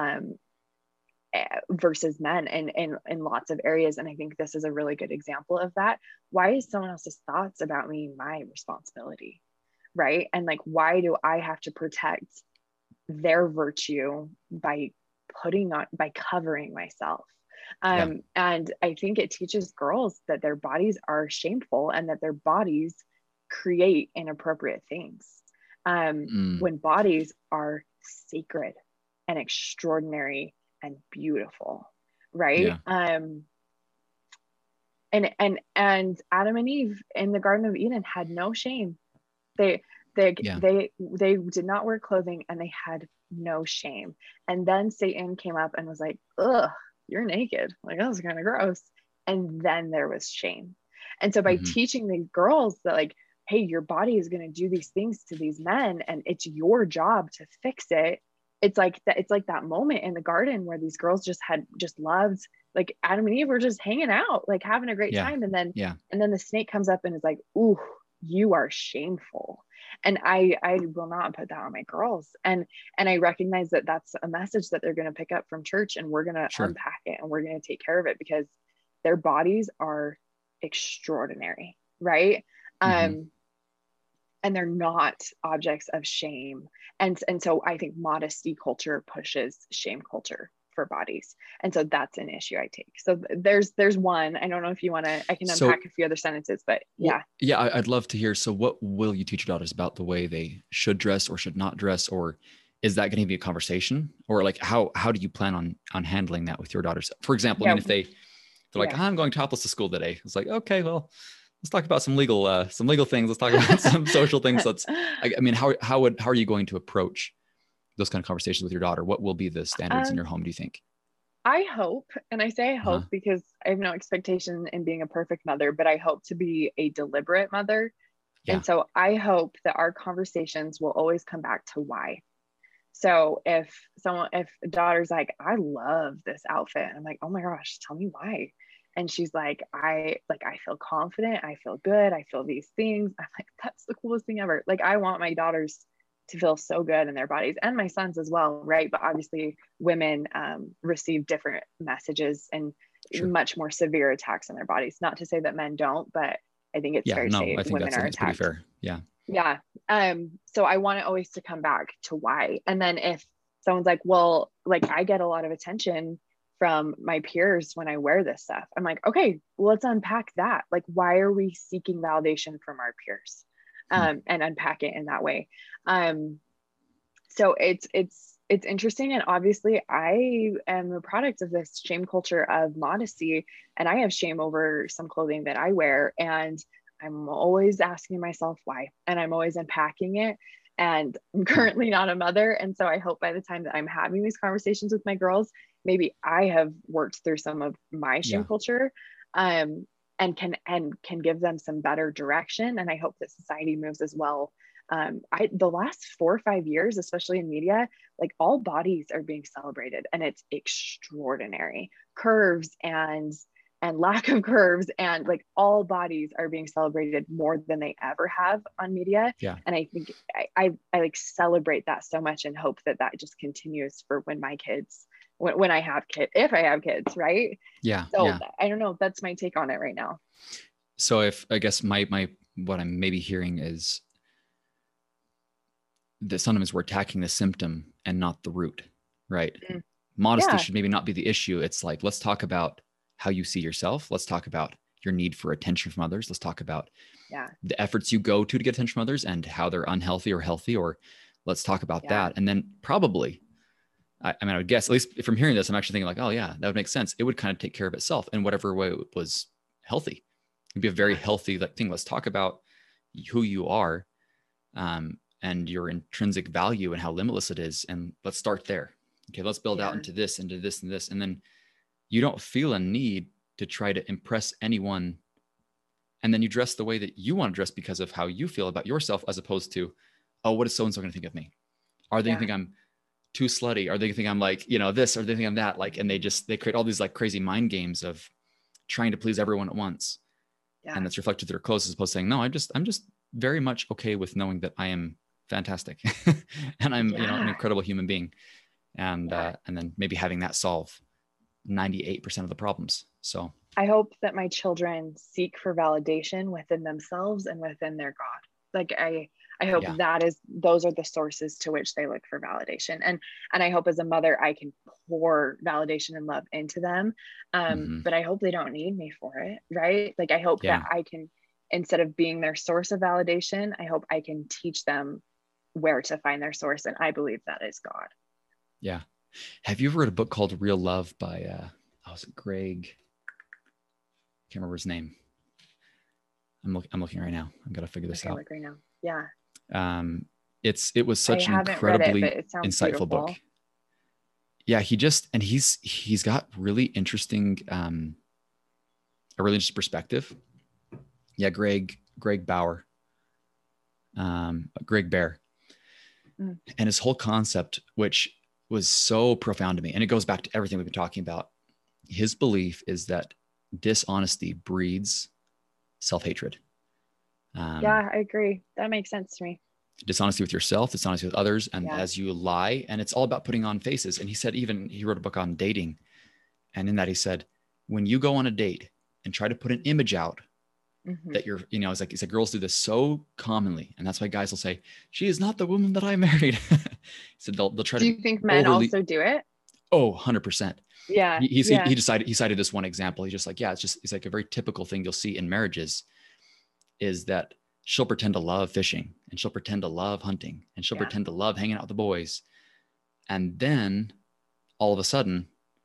versus men in lots of areas. And I think this is a really good example of that. Why is someone else's thoughts about me my responsibility? Right. And like, why do I have to protect their virtue by covering myself? And I think it teaches girls that their bodies are shameful and that their bodies create inappropriate things. When bodies are sacred and extraordinary and beautiful, right? And Adam and Eve in the Garden of Eden had no shame. They did not wear clothing, and they had no shame. And then Satan came up and was like, ugh, you're naked. Like, that was kind of gross. And then there was shame. And so by teaching the girls that, like, hey, your body is going to do these things to these men, and it's your job to fix it. It's like that moment in the garden where these girls just loved, like Adam and Eve were just hanging out, like having a great time. And then the snake comes up and is like, ooh, you are shameful. And I will not put that on my girls. And I recognize that that's a message that they're going to pick up from church, and we're going to unpack it, and we're going to take care of it, because their bodies are extraordinary. Right. And they're not objects of shame. And so I think modesty culture pushes shame culture for bodies. And so that's an issue I take. So there's one. I don't know if you want to, I can unpack a few other sentences, but yeah. Yeah, I'd love to hear. So what will you teach your daughters about the way they should dress or should not dress? Or is that going to be a conversation? Or like, how do you plan on handling that with your daughters? For example, I mean, if they They're like, I'm going topless to school today. It's like, okay, well, let's talk about some legal things. Let's talk about some social things. I mean, how are you going to approach those kind of conversations with your daughter? What will be the standards in your home, do you think? I hope, and I say I hope because I have no expectation in being a perfect mother, but I hope to be a deliberate mother. Yeah. And so I hope that our conversations will always come back to why. So if a daughter's like, I love this outfit, I'm like, oh my gosh, tell me why. And she's like, I feel confident. I feel good. I feel these things. I'm like, that's the coolest thing ever. Like, I want my daughters to feel so good in their bodies, and my sons as well. Right. But obviously women receive different messages and much more severe attacks on their bodies. Not to say that men don't, but I think it's fair to say women are attacked. Pretty fair. Yeah. Yeah. So I want it always to come back to why. And then if someone's like, well, like I get a lot of attention from my peers when I wear this stuff, I'm like, okay, well, let's unpack that. Like, why are we seeking validation from our peers? And unpack it in that way. So it's interesting. And obviously I am a product of this shame culture of modesty, and I have shame over some clothing that I wear. And I'm always asking myself why, and I'm always unpacking it. And I'm currently not a mother. And so I hope by the time that I'm having these conversations with my girls, maybe I have worked through some of my shame culture, and can give them some better direction. And I hope that society moves as well. The last 4 or 5 years, especially in media, like all bodies are being celebrated, and it's extraordinary. Curves and lack of curves, and like all bodies are being celebrated more than they ever have on media. Yeah. And I think I like celebrate that so much, and hope that just continues for when my kids, when I have kids, if I have kids, right? Yeah. So yeah. I don't know. That's my take on it right now. So if I guess my what I'm maybe hearing is that sometimes we're attacking the symptom and not the root, right? Mm. Modesty should maybe not be the issue. It's like, let's talk about how you see yourself. Let's talk about your need for attention from others. Let's talk about the efforts you go to get attention from others and how they're unhealthy or healthy, or let's talk about that. And then probably, I mean, I would guess, at least if I'm hearing this, I'm actually thinking like, oh yeah, that would make sense. It would kind of take care of itself in whatever way it was healthy. It'd be a very healthy thing. Let's talk about who you are, and your intrinsic value and how limitless it is. And let's start there. Okay. Let's build out into this, and this. And then you don't feel a need to try to impress anyone. And then you dress the way that you want to dress because of how you feel about yourself, as opposed to, oh, what is so-and-so going to think of me? Are they going to think I'm too slutty? Are they going to think I'm like, this, or they think I'm that? Like, and they create all these like crazy mind games of trying to please everyone at once. Yeah. And that's reflected through their clothes, as opposed to saying, no, I'm just very much okay with knowing that I am fantastic and I'm, an incredible human being. And then maybe having that solve 98% of the problems. So I hope that my children seek for validation within themselves and within their God. Like I hope those are the sources to which they look for validation. And I hope as a mother, I can pour validation and love into them. But I hope they don't need me for it. Right. Like I hope that I can, instead of being their source of validation, I hope I can teach them where to find their source. And I believe that is God. Yeah. Have you ever read a book called Real Love by, was it Greg? Can't remember his name. I'm looking right now. I've got to figure this out. Look right now. Yeah. It was such an incredibly insightful beautiful book. Yeah. He's got really interesting, a really interesting perspective. Yeah. Greg Bauer, Greg Bear, and his whole concept, which was so profound to me. And it goes back to everything we've been talking about. His belief is that dishonesty breeds self-hatred. I agree. That makes sense to me. Dishonesty with yourself, dishonesty with others. And as you lie, and it's all about putting on faces. And he said, he wrote a book on dating. And in that he said, when you go on a date and try to put an image out that you're, it's like, he said, girls do this so commonly. And that's why guys will say, she is not the woman that I married. He said, they'll try to. Do you think men also do it? Oh, 100%. Yeah. He cited this one example. He's just like, it's like a very typical thing you'll see in marriages is that she'll pretend to love fishing, and she'll pretend to love hunting, and she'll pretend to love hanging out with the boys. And then all of a sudden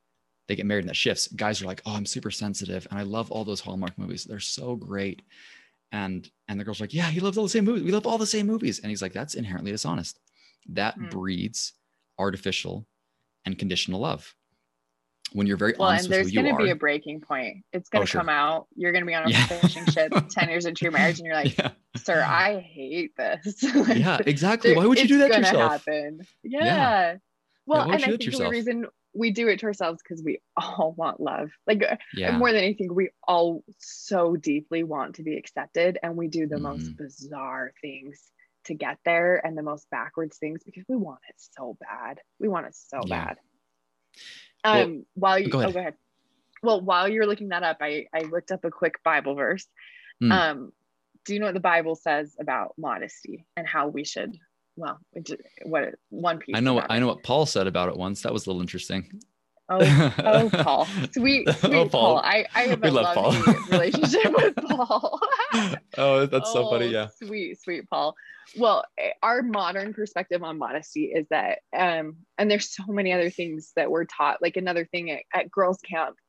they get married and that shifts. Guys are like, oh, I'm super sensitive. And I love all those Hallmark movies. They're so great. And the girl's like, yeah, he loves all the same movies. We love all the same movies. And he's like, that's inherently dishonest. That breeds artificial and conditional love. When you're very honest with who you are. And there's going to be a breaking point. It's going to come out. You're going to be on a fishing ship 10 years into your marriage. And you're like, sir, I hate this. Like, yeah, exactly. Why would you do that to yourself? Happen. Yeah. Well, and I think the reason we do it to ourselves because we all want love. Like more than anything, we all so deeply want to be accepted, and we do the most bizarre things to get there and the most backwards things because we want it so bad. We want it so bad. Go ahead. Well, while you're looking that up, I looked up a quick Bible verse. Do you know what the Bible says about modesty and how we should? Well, what one piece. I know what Paul said about it once. That was a little interesting. Oh, Paul, sweet Paul. I have a loving relationship with Paul. Oh, that's so funny. Yeah, sweet Paul. Well, our modern perspective on modesty is that, and there's so many other things that we're taught. Like another thing at girls' camp,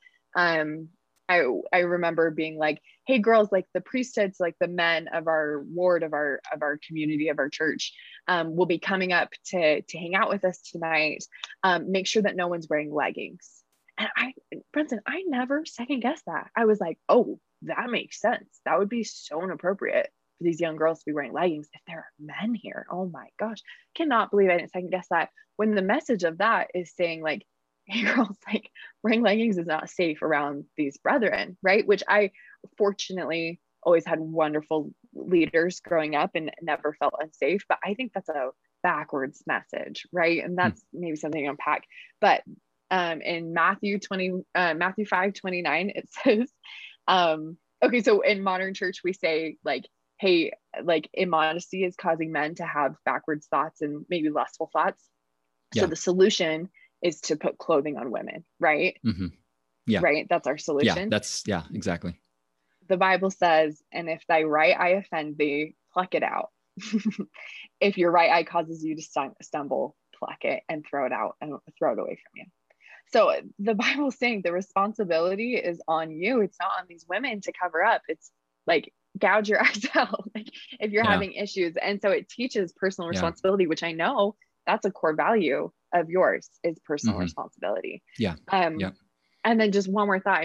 I remember being like, hey girls, like the priesthoods, like the men of our ward, of our community, of our church, will be coming up to hang out with us tonight. Make sure that no one's wearing leggings. And Brunson, I never second guessed that. I was like, oh, that makes sense. That would be so inappropriate for these young girls to be wearing leggings if there are men here. Oh my gosh. Cannot believe I didn't second guess that, when the message of that is saying like, hey girls, like wearing leggings is not safe around these brethren, right? Which I fortunately always had wonderful leaders growing up and never felt unsafe. But I think that's a backwards message, right? And that's maybe something to unpack. But in Matthew 5:29, it says, okay, so in modern church, we say like, hey, like immodesty is causing men to have backwards thoughts and maybe lustful thoughts. So the solution is to put clothing on women, right? Yeah. Right. That's our solution. Yeah, exactly. The Bible says, and if thy right eye offend thee, pluck it out. If your right eye causes you to stumble, pluck it and throw it out and throw it away from you. So the Bible's saying the responsibility is on you. It's not on these women to cover up. It's like, gouge your eyes out like, if you're having issues. And so it teaches personal responsibility, which I know that's a core value of yours, is personal responsibility. And then just one more thought.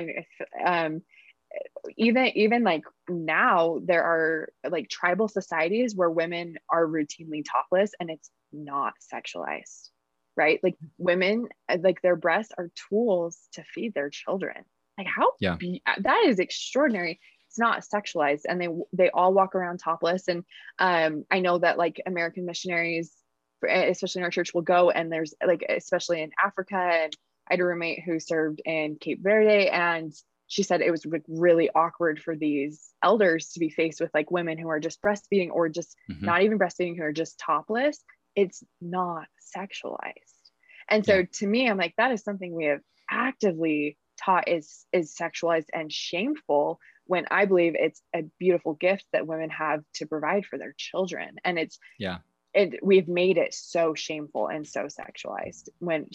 Even like now there are like tribal societies where women are routinely topless and it's not sexualized, right? Like women, like their breasts are tools to feed their children. Like that is extraordinary. It's not sexualized, and they all walk around topless. And I know that like American missionaries, especially in our church, will go, and there's like, especially in Africa, and I had a roommate who served in Cape Verde, and she said it was like really awkward for these elders to be faced with like women who are just breastfeeding or just not even breastfeeding, who are just topless. It's not sexualized. And so to me, I'm like, that is something we have actively taught is sexualized and shameful, when I believe it's a beautiful gift that women have to provide for their children. And we've made it so shameful and so sexualized, when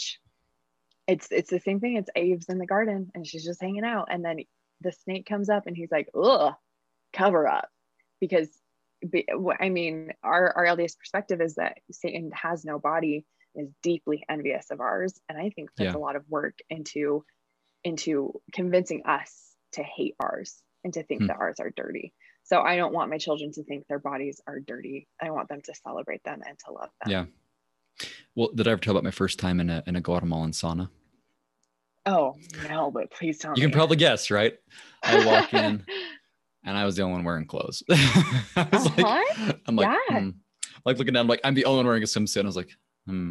it's the same thing. It's Eve's in the garden and she's just hanging out, and then the snake comes up and he's like, ugh, cover up. Because I mean, our LDS perspective is that Satan has no body, is deeply envious of ours, and I think puts a lot of work into convincing us to hate ours and to think that ours are dirty. So I don't want my children to think their bodies are dirty. I want them to celebrate them and to love them. Yeah. Well, did I ever tell about my first time in a Guatemalan sauna? Oh no, but please tell me. You can probably guess, right? I walk in and I was the only one wearing clothes. I was like looking down, like I'm the only one wearing a swimsuit. I was like,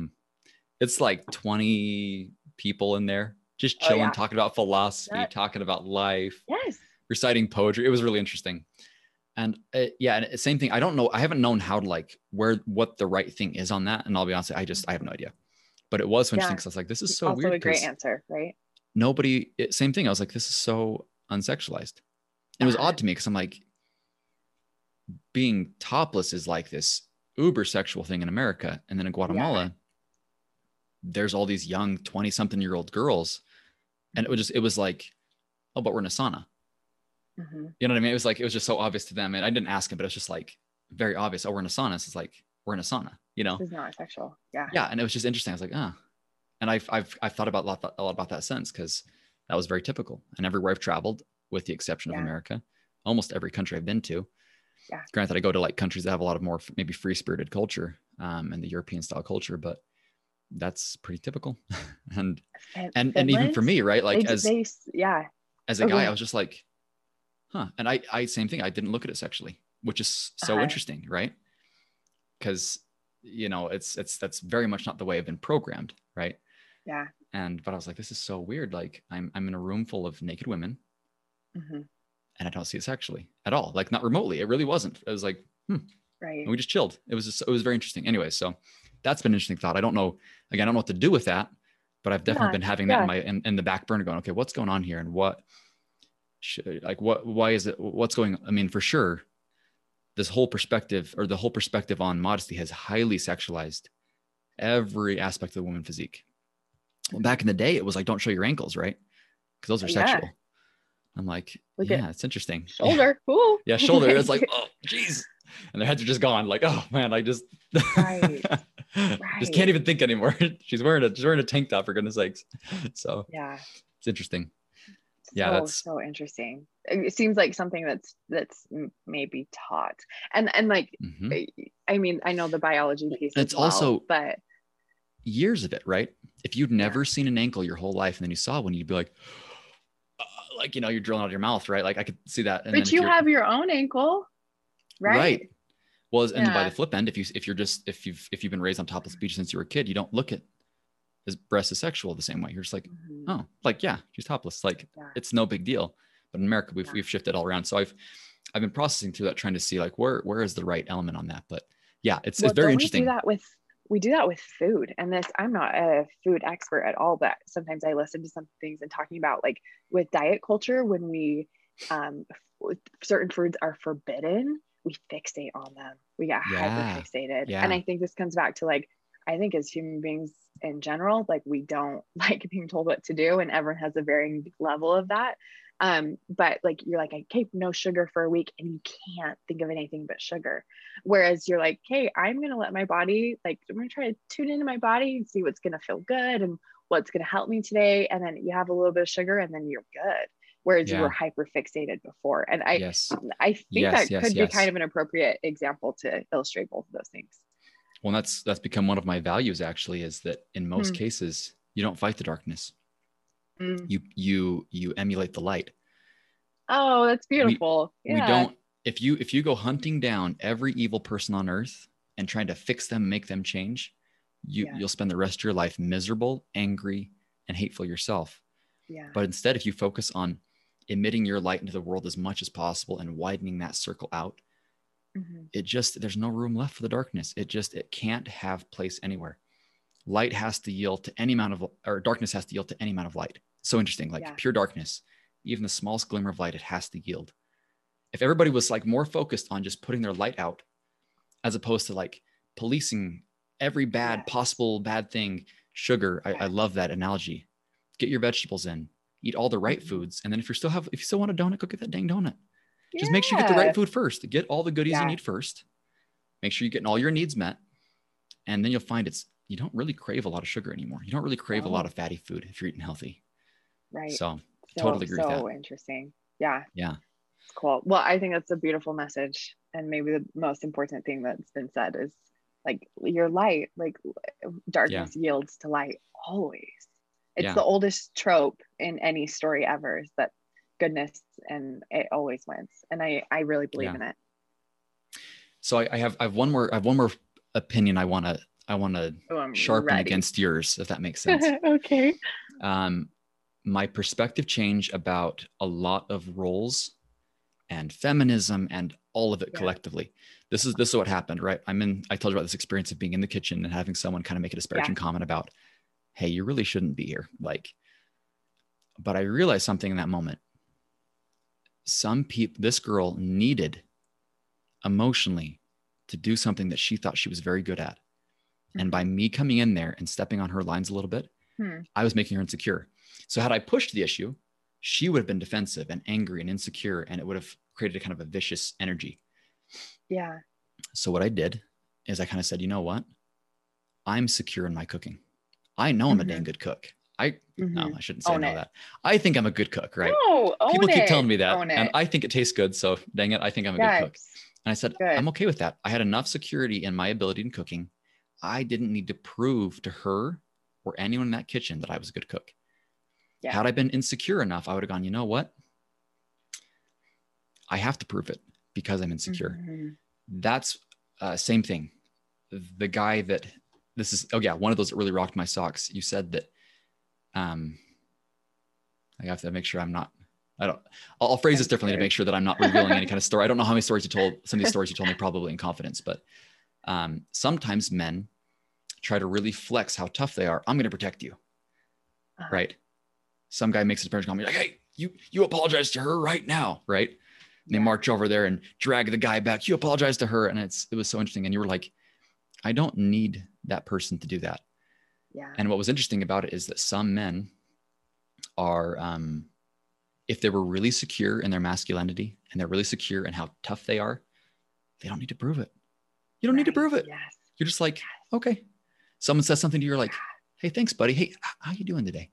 It's like 20 people in there just chilling, talking about philosophy, talking about life, reciting poetry. It was really interesting. And and same thing. I don't know. I haven't known how to like what the right thing is on that. And I'll be honest, I have no idea. But it was so interesting because I was like, this is so also weird. A great answer, right? Same thing. I was like, this is so unsexualized. And it was odd to me because I'm like, being topless is like this uber sexual thing in America. And then in Guatemala, there's all these young 20-something-year-old girls And it was like, oh, but we're in a sauna. Mm-hmm. You know what I mean? It was just so obvious to them. And I didn't ask him, but it's just like very obvious. Oh, we're in a sauna. So it's like, we're in a sauna, you know? This is not sexual. Yeah. Yeah. And it was just interesting. I was like, and I've thought about a lot about that since, because that was very typical. And everywhere I've traveled, with the exception of America, almost every country I've been to, granted, I go to like countries that have a lot of more maybe free spirited culture, and the European style culture, but that's pretty typical. and even for me, right? Like as a guy, I was just like, huh. And I same thing. I didn't look at it sexually, which is so interesting, right? Because, you know, that's very much not the way I've been programmed, right? Yeah. But I was like, this is so weird. Like I'm in a room full of naked women, and I don't see it sexually at all. Like not remotely. It really wasn't. It was like, right. And we just chilled. It was very interesting. Anyway, so that's been an interesting thought. I don't know what to do with that, but I've definitely been having that in the back burner, going, okay, what's going on here, and why is it, what's going, I mean, for sure, this whole perspective, or the whole perspective on modesty, has highly sexualized every aspect of the woman physique. Well, back in the day, it was like, don't show your ankles, right? Because those are sexual. I'm like, it's interesting. Shoulder. Ooh. Yeah, shoulder. It's like, oh, geez. And their heads are just gone. Like, oh man, I just just can't even think anymore. She's wearing a tank top, for goodness sakes. So it's interesting. That's so interesting. It seems like something that's maybe taught, and like, I mean, I know the biology piece. It's also, but years of it, right? If you'd never seen an ankle your whole life, and then you saw one, you'd be like, you know, you're drilling out of your mouth, right? Like I could see that. And but you have your own ankle, right? Right. Well, and by the flip end, if you've been raised on topless beach since you were a kid, you don't look at his breast as sexual the same way. You're just like, oh, like, yeah, she's topless. Like it's no big deal. But in America, we've shifted all around. So I've been processing through that, trying to see like where is the right element on that. But yeah, it's very interesting. We do that with food, and I'm not a food expert at all, but sometimes I listen to some things and talking about like with diet culture, when we certain foods are forbidden, we fixate on them. We get hyper fixated. And I think this comes back to like, I think as human beings in general, like we don't like being told what to do, and everyone has a varying level of that. But like, you're like, okay, no sugar for a week, and you can't think of anything but sugar. Whereas you're like, hey, I'm going to let my body, like, I'm going to try to tune into my body and see what's going to feel good and what's going to help me today. And then you have a little bit of sugar, and then you're good. Whereas you were hyper fixated before. And I think that could be kind of an appropriate example to illustrate both of those things. Well, that's become one of my values, actually, is that in most cases, you don't fight the darkness. You emulate the light. Oh, that's beautiful. We don't, if you go hunting down every evil person on earth and trying to fix them, make them change, you'll spend the rest of your life miserable, angry, and hateful yourself. Yeah. But instead, if you focus on emitting your light into the world as much as possible and widening that circle out, there's no room left for the darkness. It can't have place anywhere. Light has to yield to any amount of, or darkness has to yield to any amount of light. So interesting, like pure darkness, even the smallest glimmer of light, it has to yield. If everybody was like more focused on just putting their light out, as opposed to like policing every possible bad thing, sugar, I love that analogy. Get your vegetables in, eat all the right foods. And then if you still want a donut, go get that dang donut. Just make sure you get the right food first. Get all the goodies you need first. Make sure you're getting all your needs met. And then you'll find you don't really crave a lot of sugar anymore. You don't really crave a lot of fatty food if you're eating healthy. Right. So totally agree with that. So interesting. Yeah. Yeah. It's cool. Well, I think that's a beautiful message. And maybe the most important thing that's been said is like your light, like darkness yields to light always. It's the oldest trope in any story ever, is that goodness, and it always wins. And I really believe in it. So I have one more opinion I want to sharpen against yours, if that makes sense. Okay. My perspective change about a lot of roles and feminism and all of it collectively. This is what happened, right? I told you about this experience of being in the kitchen and having someone kind of make a disparaging comment about, hey, you really shouldn't be here. But I realized something in that moment. This girl needed emotionally to do something that she thought she was very good at. And by me coming in there and stepping on her lines a little bit, I was making her insecure. So had I pushed the issue, she would have been defensive and angry and insecure, and it would have created a kind of a vicious energy. Yeah. So what I did is I kind of said, you know what? I'm secure in my cooking. I know I'm a dang good cook. No, I shouldn't say I know that. I think I'm a good cook, right? No, People keep telling me that, and I think it tastes good. So dang it, I think I'm a good cook. And I said, I'm okay with that. I had enough security in my ability in cooking. I didn't need to prove to her or anyone in that kitchen that I was a good cook. Yeah. Had I been insecure enough, I would have gone, you know what? I have to prove it because I'm insecure. That's same thing. The guy that this is, one of those that really rocked my socks. You said that I have to make sure I'll phrase this differently to make sure that I'm not revealing any kind of story. I don't know how many stories you told, some of these stories you told me probably in confidence, but sometimes men try to really flex how tough they are. I'm going to protect you. Right. Some guy makes his parents call me like, hey, you apologize to her right now. Right. And they march over there and drag the guy back. You apologize to her. And it was so interesting. And you were like, I don't need that person to do that. Yeah. And what was interesting about it is that some men are, if they were really secure in their masculinity and they're really secure in how tough they are, they don't need to prove it. You don't need to prove it. Yes. You're just like, okay. Someone says something to you, you're like, hey, thanks, buddy. Hey, how you doing today?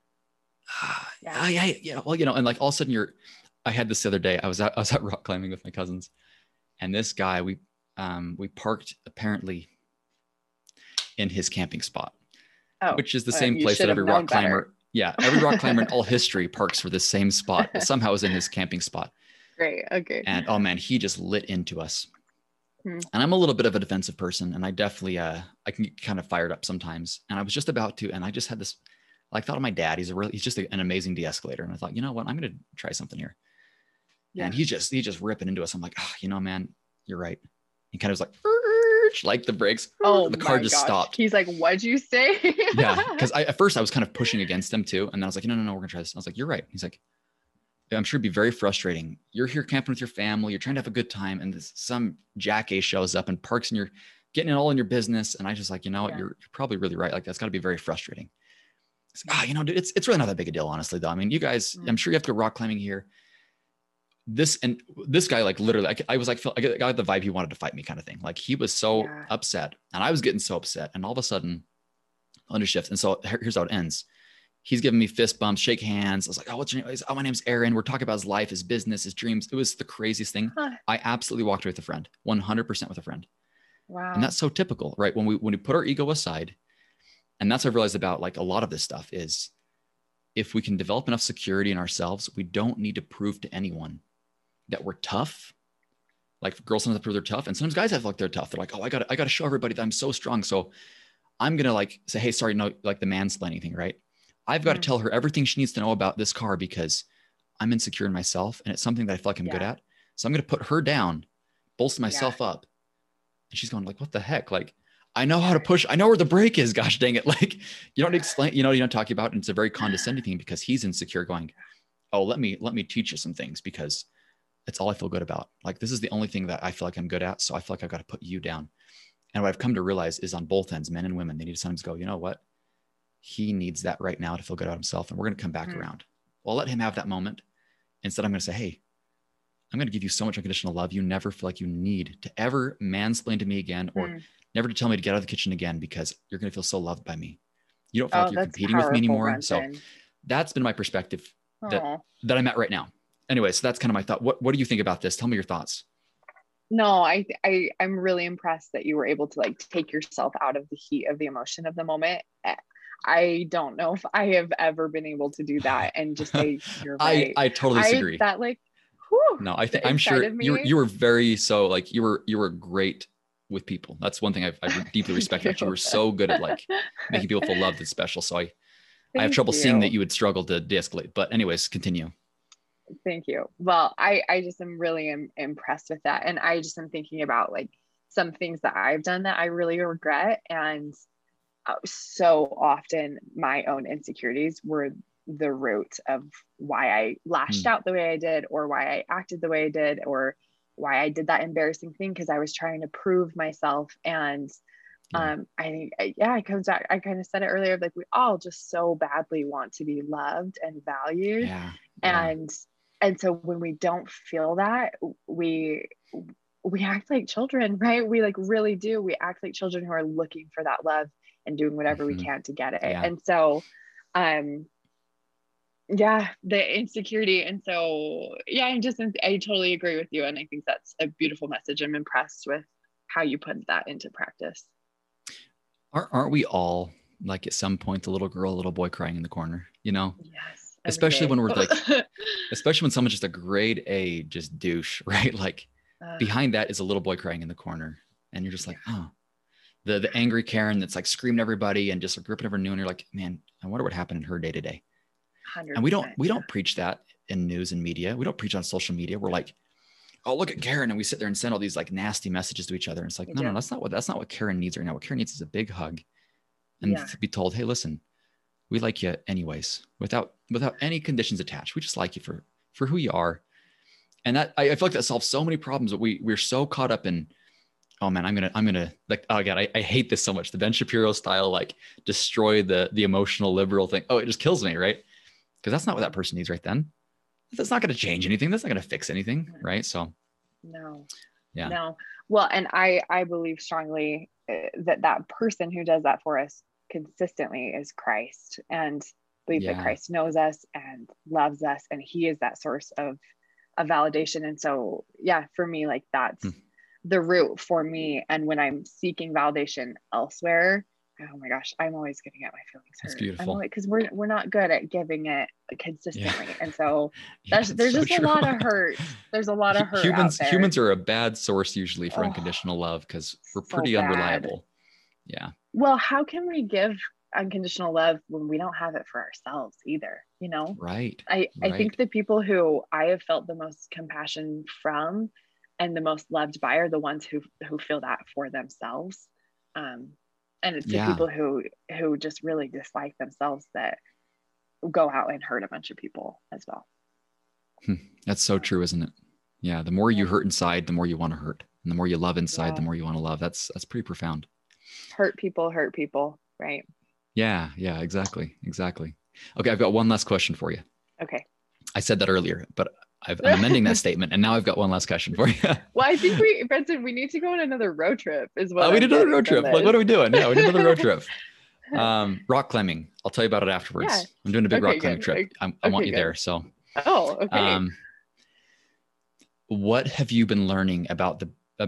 Yeah. Well, and like all of a sudden I had this the other day. I was out rock climbing with my cousins, and this guy, we parked apparently in his camping spot, which is the same place that every rock climber, every rock climber in all history parks for the same spot. But somehow it was in his camping spot. Great. Okay. And oh man, he just lit into us. And I'm a little bit of a defensive person, and I definitely, I can get kind of fired up sometimes. And I was just about to, and I just had this, like, thought of my dad. He's just an amazing de-escalator. And I thought, you know what, I'm going to try something here. Yeah. And he's just ripping into us. I'm like, man, you're right. He kind of was like the brakes. Oh, the car just stopped. He's like, what'd you say? Yeah. Because at first I was kind of pushing against him too. And then I was like, no, we're going to try this. I was like, you're right. He's like, I'm sure it'd be very frustrating. You're here camping with your family. You're trying to have a good time. And some jackass shows up and parks and you're getting it all in your business. And I just like, you know what, you're probably really right. Like, that's gotta be very frustrating. It's like, dude, it's really not that big a deal, honestly, though. I mean, you guys, I'm sure you have to go rock climbing here. This guy, like literally, I got the vibe he wanted to fight me kind of thing. Like he was so upset and I was getting so upset. And all of a sudden, under shift. And so here's how it ends. He's giving me fist bumps, shake hands. I was like, oh, what's your name? Oh, my name's Aaron. We're talking about his life, his business, his dreams. It was the craziest thing. I absolutely walked away with a friend, 100% with a friend. Wow. And that's so typical, right? When we put our ego aside, and that's what I've realized about like a lot of this stuff is if we can develop enough security in ourselves, we don't need to prove to anyone that we're tough. Like girls sometimes prove they're tough. And sometimes guys have like they're tough. They're like, oh, I got to show everybody that I'm so strong. So I'm going to like say, hey, sorry, no, like the mansplaining thing, right? I've got to tell her everything she needs to know about this car because I'm insecure in myself and it's something that I feel like I'm good at. So I'm going to put her down, bolster myself up. And she's going like, what the heck? Like, I know how to push. I know where the brake is. Gosh dang it. Like you don't explain, you don't talk about it. And it's a very condescending thing because he's insecure going, oh, let me teach you some things because it's all I feel good about. Like, this is the only thing that I feel like I'm good at. So I feel like I've got to put you down. And what I've come to realize is on both ends, men and women, they need to sometimes go, you know what? He needs that right now to feel good about himself. And we're going to come back around. Well, let him have that moment. Instead, I'm going to say, hey, I'm going to give you so much unconditional love. You never feel like you need to ever mansplain to me again or never to tell me to get out of the kitchen again because you're going to feel so loved by me. You don't feel like you're competing with me anymore. Brunson. So that's been my perspective that I'm at right now. Anyway, so that's kind of my thought. What do you think about this? Tell me your thoughts. No, I'm really impressed that you were able to like take yourself out of the heat of the emotion of the moment. I don't know if I have ever been able to do that and just say you're right. I totally disagree. That like, whew, no, I'm sure you were very, so like you were great with people. That's one thing I deeply respect that you were so good at like making people feel loved and special. So I have trouble seeing that you would struggle to de-escalate, but anyways, continue. Thank you. Well, I just am really impressed with that. And I just am thinking about like some things that I've done that I really regret. And so often my own insecurities were the root of why I lashed out the way I did, or why I acted the way I did, or why I did that embarrassing thing, because I was trying to prove myself. And I think, yeah, it comes back. I kind of said it earlier, like we all just so badly want to be loved and valued. Yeah. And so when we don't feel that, we act like children, right? We like really do. We act like children who are looking for that love and doing whatever we can to get it. Yeah. And so, yeah, the insecurity. And so, yeah, I totally agree with you. And I think that's a beautiful message. I'm impressed with how you put that into practice. Aren't we all like at some point the little girl, little boy crying in the corner, you know? Yes. Especially when we're like, especially when someone's just a grade A, just douche, right? Like behind that is a little boy crying in the corner. And you're just like, oh, the angry Karen that's like screaming at everybody and just like ripping everyone new. And you're like, man, I wonder what happened in her day to day. And we don't preach that in news and media. We don't preach on social media. We're like, oh, look at Karen. And we sit there and send all these like nasty messages to each other. And it's like, no, that's not what Karen needs right now. What Karen needs is a big hug and to be told, hey, listen, we like you anyways, without any conditions attached. We just like you for who you are. And that, I feel like that solves so many problems, but we're so caught up in, oh man, I'm gonna like, oh God, I hate this so much. The Ben Shapiro style, like destroy the emotional liberal thing. Oh, it just kills me. Right. Because that's not what that person needs right then. That's not going to change anything. That's not going to fix anything. Right. So no. Well, and I believe strongly that person who does that for us consistently is Christ, and believe that Christ knows us and loves us, and he is that source of validation. And so, yeah, for me, like that's the root for me. And when I'm seeking validation elsewhere, oh my gosh, I'm always going to get my feelings hurt. That's beautiful. Because we're not good at giving it consistently. And so there's so just a lot of hurt. There's a lot of hurt. Humans are a bad source usually for unconditional love because we're pretty unreliable. Yeah. Well, how can we give unconditional love when we don't have it for ourselves either? You know? Right. I think the people who I have felt the most compassion from and the most loved by are the ones who feel that for themselves. And it's the people who just really dislike themselves that go out and hurt a bunch of people as well. That's so true, isn't it? Yeah. The more you hurt inside, the more you want to hurt. And the more you love inside, the more you want to love. That's pretty profound. Hurt people, right? Yeah, exactly. Okay, I've got one last question for you. Okay. I said that earlier, but I'm amending that statement, and now I've got one last question for you. Well, I think Benson, we need to go on another road trip as well. We did another road trip. Like, what are we doing? Yeah, we did another road trip. Rock climbing. I'll tell you about it afterwards. Yeah. I'm doing a big rock climbing trip. I want you there. So. Oh, okay. What have you been learning about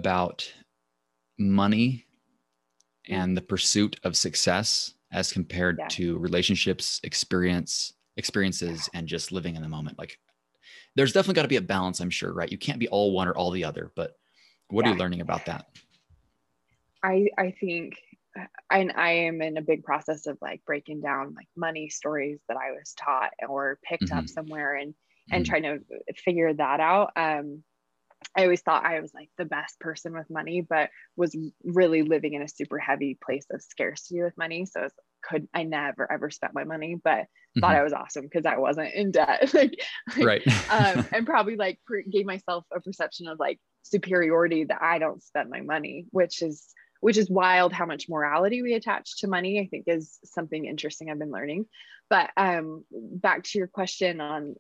money and the pursuit of success as compared to relationships, experiences, and just living in the moment? Like, there's definitely got to be a balance, I'm sure, right? You can't be all one or all the other, but what are you learning about that? I think, and I am in a big process of like breaking down like money stories that I was taught or picked up somewhere and trying to figure that out. I always thought I was like the best person with money, but was really living in a super heavy place of scarcity with money. So I never ever spent my money, but thought I was awesome because I wasn't in debt. Right. And probably like gave myself a perception of like superiority that I don't spend my money, which is wild how much morality we attach to money, I think is something interesting I've been learning. But back to your question on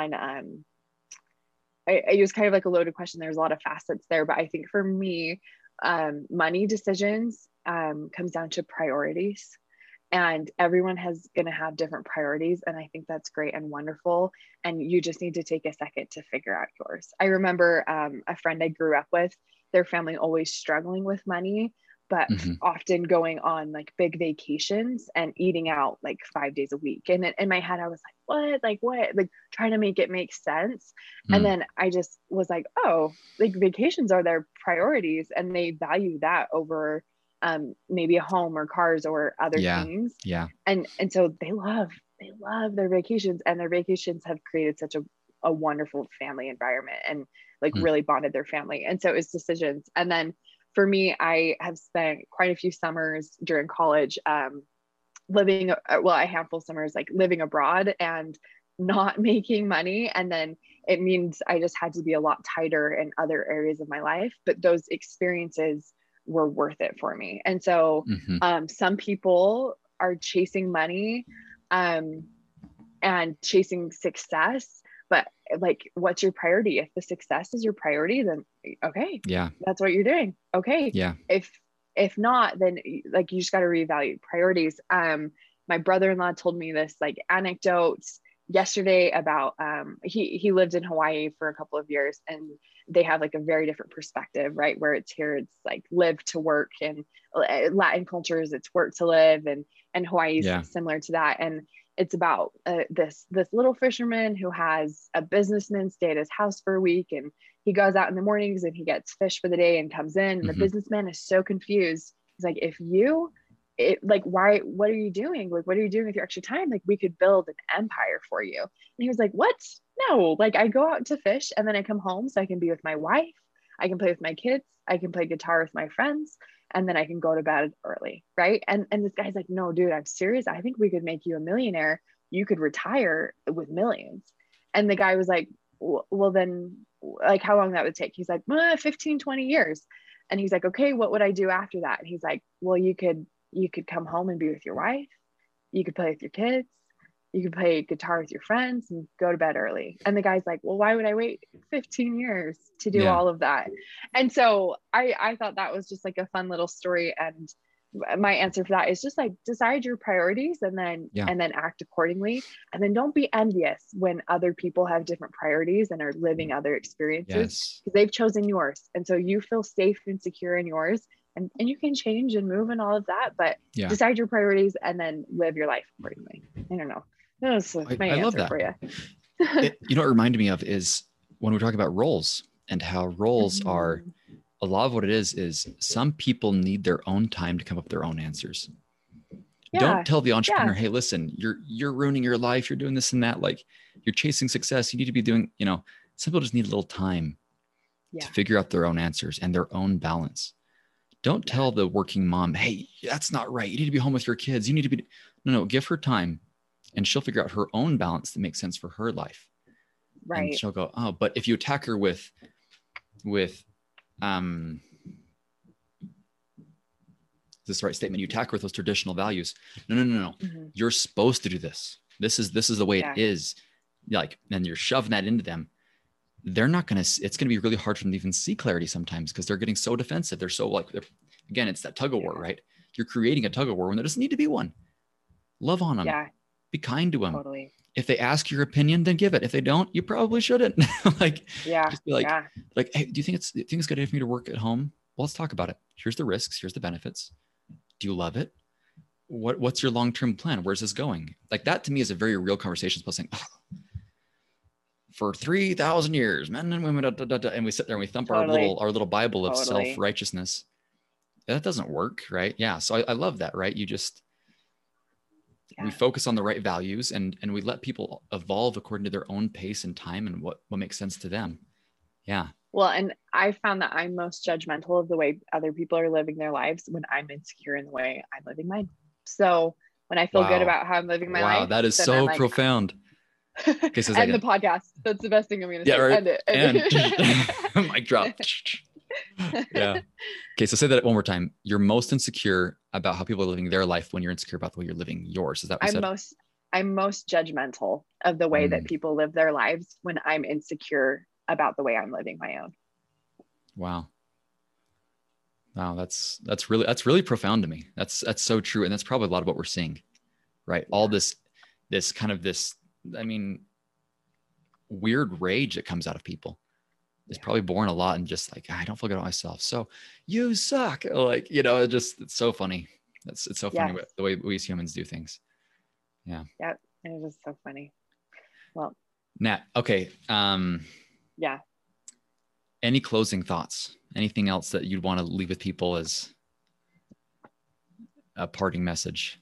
it was kind of like a loaded question. There's a lot of facets there, but I think for me, money decisions comes down to priorities, and everyone has going to have different priorities. And I think that's great and wonderful. And you just need to take a second to figure out yours. I remember a friend I grew up with, their family always struggling with money, but often going on like big vacations and eating out like 5 days a week. And in my head, I was like, what? Like trying to make it make sense. And then I just was like, oh, like vacations are their priorities and they value that over maybe a home or cars or other things. Yeah. And so they love their vacations, and their vacations have created such a wonderful family environment and like really bonded their family. And so it was decisions. And then for me, I have spent quite a few summers during college living, a handful of summers, like living abroad and not making money. And then it means I just had to be a lot tighter in other areas of my life. But those experiences were worth it for me. And so some people are chasing money and chasing success, but like, what's your priority? If the success is your priority, then okay, yeah, that's what you're doing. Okay. yeah. If not, then like, you just got to reevaluate priorities. My brother-in-law told me this like anecdote yesterday about he lived in Hawaii for a couple of years, and they have like a very different perspective, right? Where it's here, it's like live to work, and Latin cultures, it's work to live, and Hawaii's similar to that. And it's about this little fisherman who has a businessman stay at his house for a week, and he goes out in the mornings and he gets fish for the day and comes in, and the businessman is so confused. He's like, why, what are you doing? Like, what are you doing with your extra time? Like, we could build an empire for you. And he was like, what? No, like, I go out to fish and then I come home so I can be with my wife. I can play with my kids. I can play guitar with my friends, and then I can go to bed early. Right. And this guy's like, no, dude, I'm serious. I think we could make you a millionaire. You could retire with millions. And the guy was like, well, then like, how long that would take? He's like, 15, 20 years. And he's like, okay, what would I do after that? And he's like, well, you could come home and be with your wife. You could play with your kids. You could play guitar with your friends and go to bed early. And the guy's like, well, why would I wait 15 years to do all of that? And so I thought that was just like a fun little story. And my answer for that is just like, decide your priorities and then act accordingly. And then don't be envious when other people have different priorities and are living other experiences, because they've chosen yours. And so you feel safe and secure in yours. And you can change and move and all of that, but decide your priorities and then live your life accordingly. I don't know. That was my answer love that. For you. You know what it reminded me of is when we're talking about roles and how roles are, a lot of what it is some people need their own time to come up with their own answers. Don't tell the entrepreneur, hey, listen, you're ruining your life. You're doing this and that. Like, you're chasing success. You need to be doing, some people just need a little time to figure out their own answers and their own balance. Don't tell the working mom, hey, that's not right. You need to be home with your kids. You need to be, no, give her time and she'll figure out her own balance that makes sense for her life. Right. And she'll go, oh, but if you attack her with is this the right statement? You attack her with those traditional values. No. You're supposed to do this. This is the way it is. Like, and you're shoving that into them. They're not going to, it's going to be really hard for them to even see clarity sometimes because they're getting so defensive. They're so like, again, it's that tug of war, right? You're creating a tug of war when there doesn't need to be one. Love on them. Yeah. Be kind to them. Totally. If they ask your opinion, then give it. If they don't, you probably shouldn't. Just be like, hey, do you think it's a good idea for me to work at home? Well, let's talk about it. Here's the risks. Here's the benefits. Do you love it? What's your long-term plan? Where's this going? Like, that to me is a very real conversation. Plus saying, for 3,000 years, men and women, and we sit there and we thump our little Bible of self-righteousness. That doesn't work, right? Yeah. So I love that, right? You just, we focus on the right values and we let people evolve according to their own pace and time and what makes sense to them. Yeah. Well, and I found that I'm most judgmental of the way other people are living their lives when I'm insecure in the way I'm living mine. So when I feel good about how I'm living my life. Wow, that is so profound. Okay, so end the podcast. That's the best thing I'm going to say. Right. End it. Mic drop. Yeah. Okay, so say that one more time. You're most insecure about how people are living their life when you're insecure about the way you're living yours. Is that what you said? I'm most judgmental of the way that people live their lives when I'm insecure about the way I'm living my own. Wow. That's really profound to me. That's so true. And that's probably a lot of what we're seeing, right? Yeah. All this kind of weird rage that comes out of people is probably born a lot in just like, I don't feel good about myself, so you suck. Like, it's so funny. It's so funny the way we as humans do things. Yeah. Yeah. It is just so funny. Well, Nat, okay. Yeah. Any closing thoughts? Anything else that you'd want to leave with people as a parting message?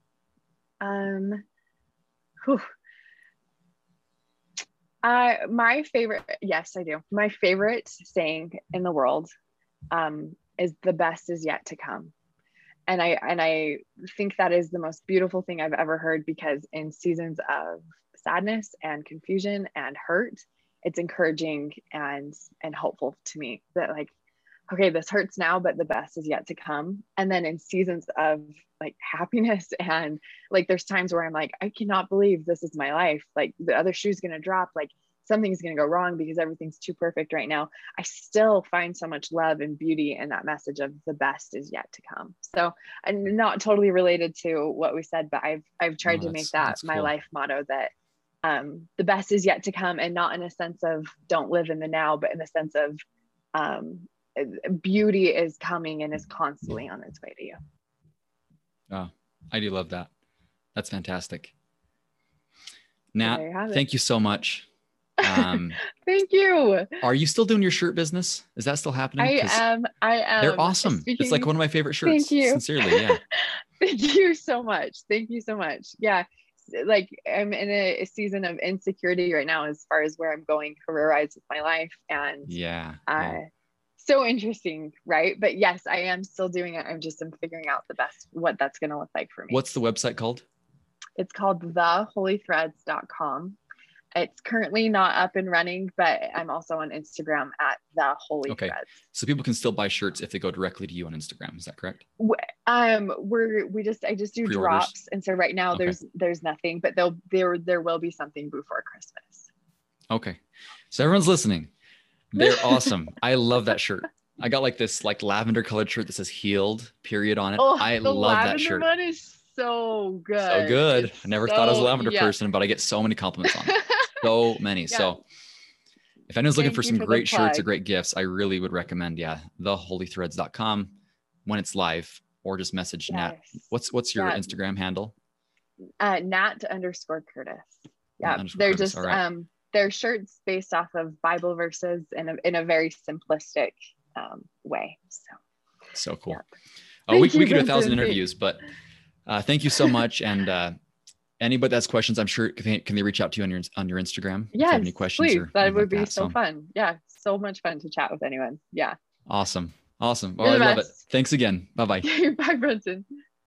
My favorite, yes, I do. My favorite saying in the world is the best is yet to come. And I think that is the most beautiful thing I've ever heard, because in seasons of sadness and confusion and hurt, it's encouraging and hopeful to me that, like, okay, this hurts now, but the best is yet to come. And then in seasons of like happiness, and like there's times where I'm like, I cannot believe this is my life. Like the other shoe's going to drop, like something's going to go wrong because everything's too perfect right now. I still find so much love and beauty in that message of the best is yet to come. So I'm not totally related to what we said, but I've tried to make that my life motto, that the best is yet to come, and not in a sense of don't live in the now, but in the sense of beauty is coming and is constantly on its way to you. Oh, I do love that. That's fantastic. Nat, thank you so much. Thank you. Are you still doing your shirt business? Is that still happening? I am. They're awesome. It's like one of my favorite shirts. Thank you. Sincerely. Yeah. Thank you so much. Thank you so much. Yeah. Like I'm in a season of insecurity right now, as far as where I'm going career-wise with my life. And so interesting. Right. But yes, I am still doing it. I'm figuring out what that's going to look like for me. What's the website called? It's called theholythreads.com. It's currently not up and running, but I'm also on Instagram at theholythreads. So people can still buy shirts if they go directly to you on Instagram. Is that correct? I just do Pre-orders. drops. And so right now there's nothing, but there will be something before Christmas. Okay. So everyone's listening. They're awesome. I love that shirt. I got like this lavender colored shirt that says healed period on it. I love that shirt. One is so good. So good. I never thought I was a lavender person, but I get so many compliments on it. So many. Yeah. So if anyone's looking for some great shirts or great gifts, I really would recommend, theholythreads.com when it's live, or just message Nat. What's your Instagram handle? Nat_Curtis. Yeah. They're just, they're shirts based off of Bible verses in a very simplistic way. So cool. Yeah. We could do 1,000 interviews, but thank you so much. And anybody that has questions, I'm sure, can they reach out to you on your Instagram? Yes, if you have any questions, please. That would be so fun. Yeah, so much fun to chat with anyone. Yeah. Awesome. Well, I love it. Thanks again. Bye-bye. Bye, Brunson.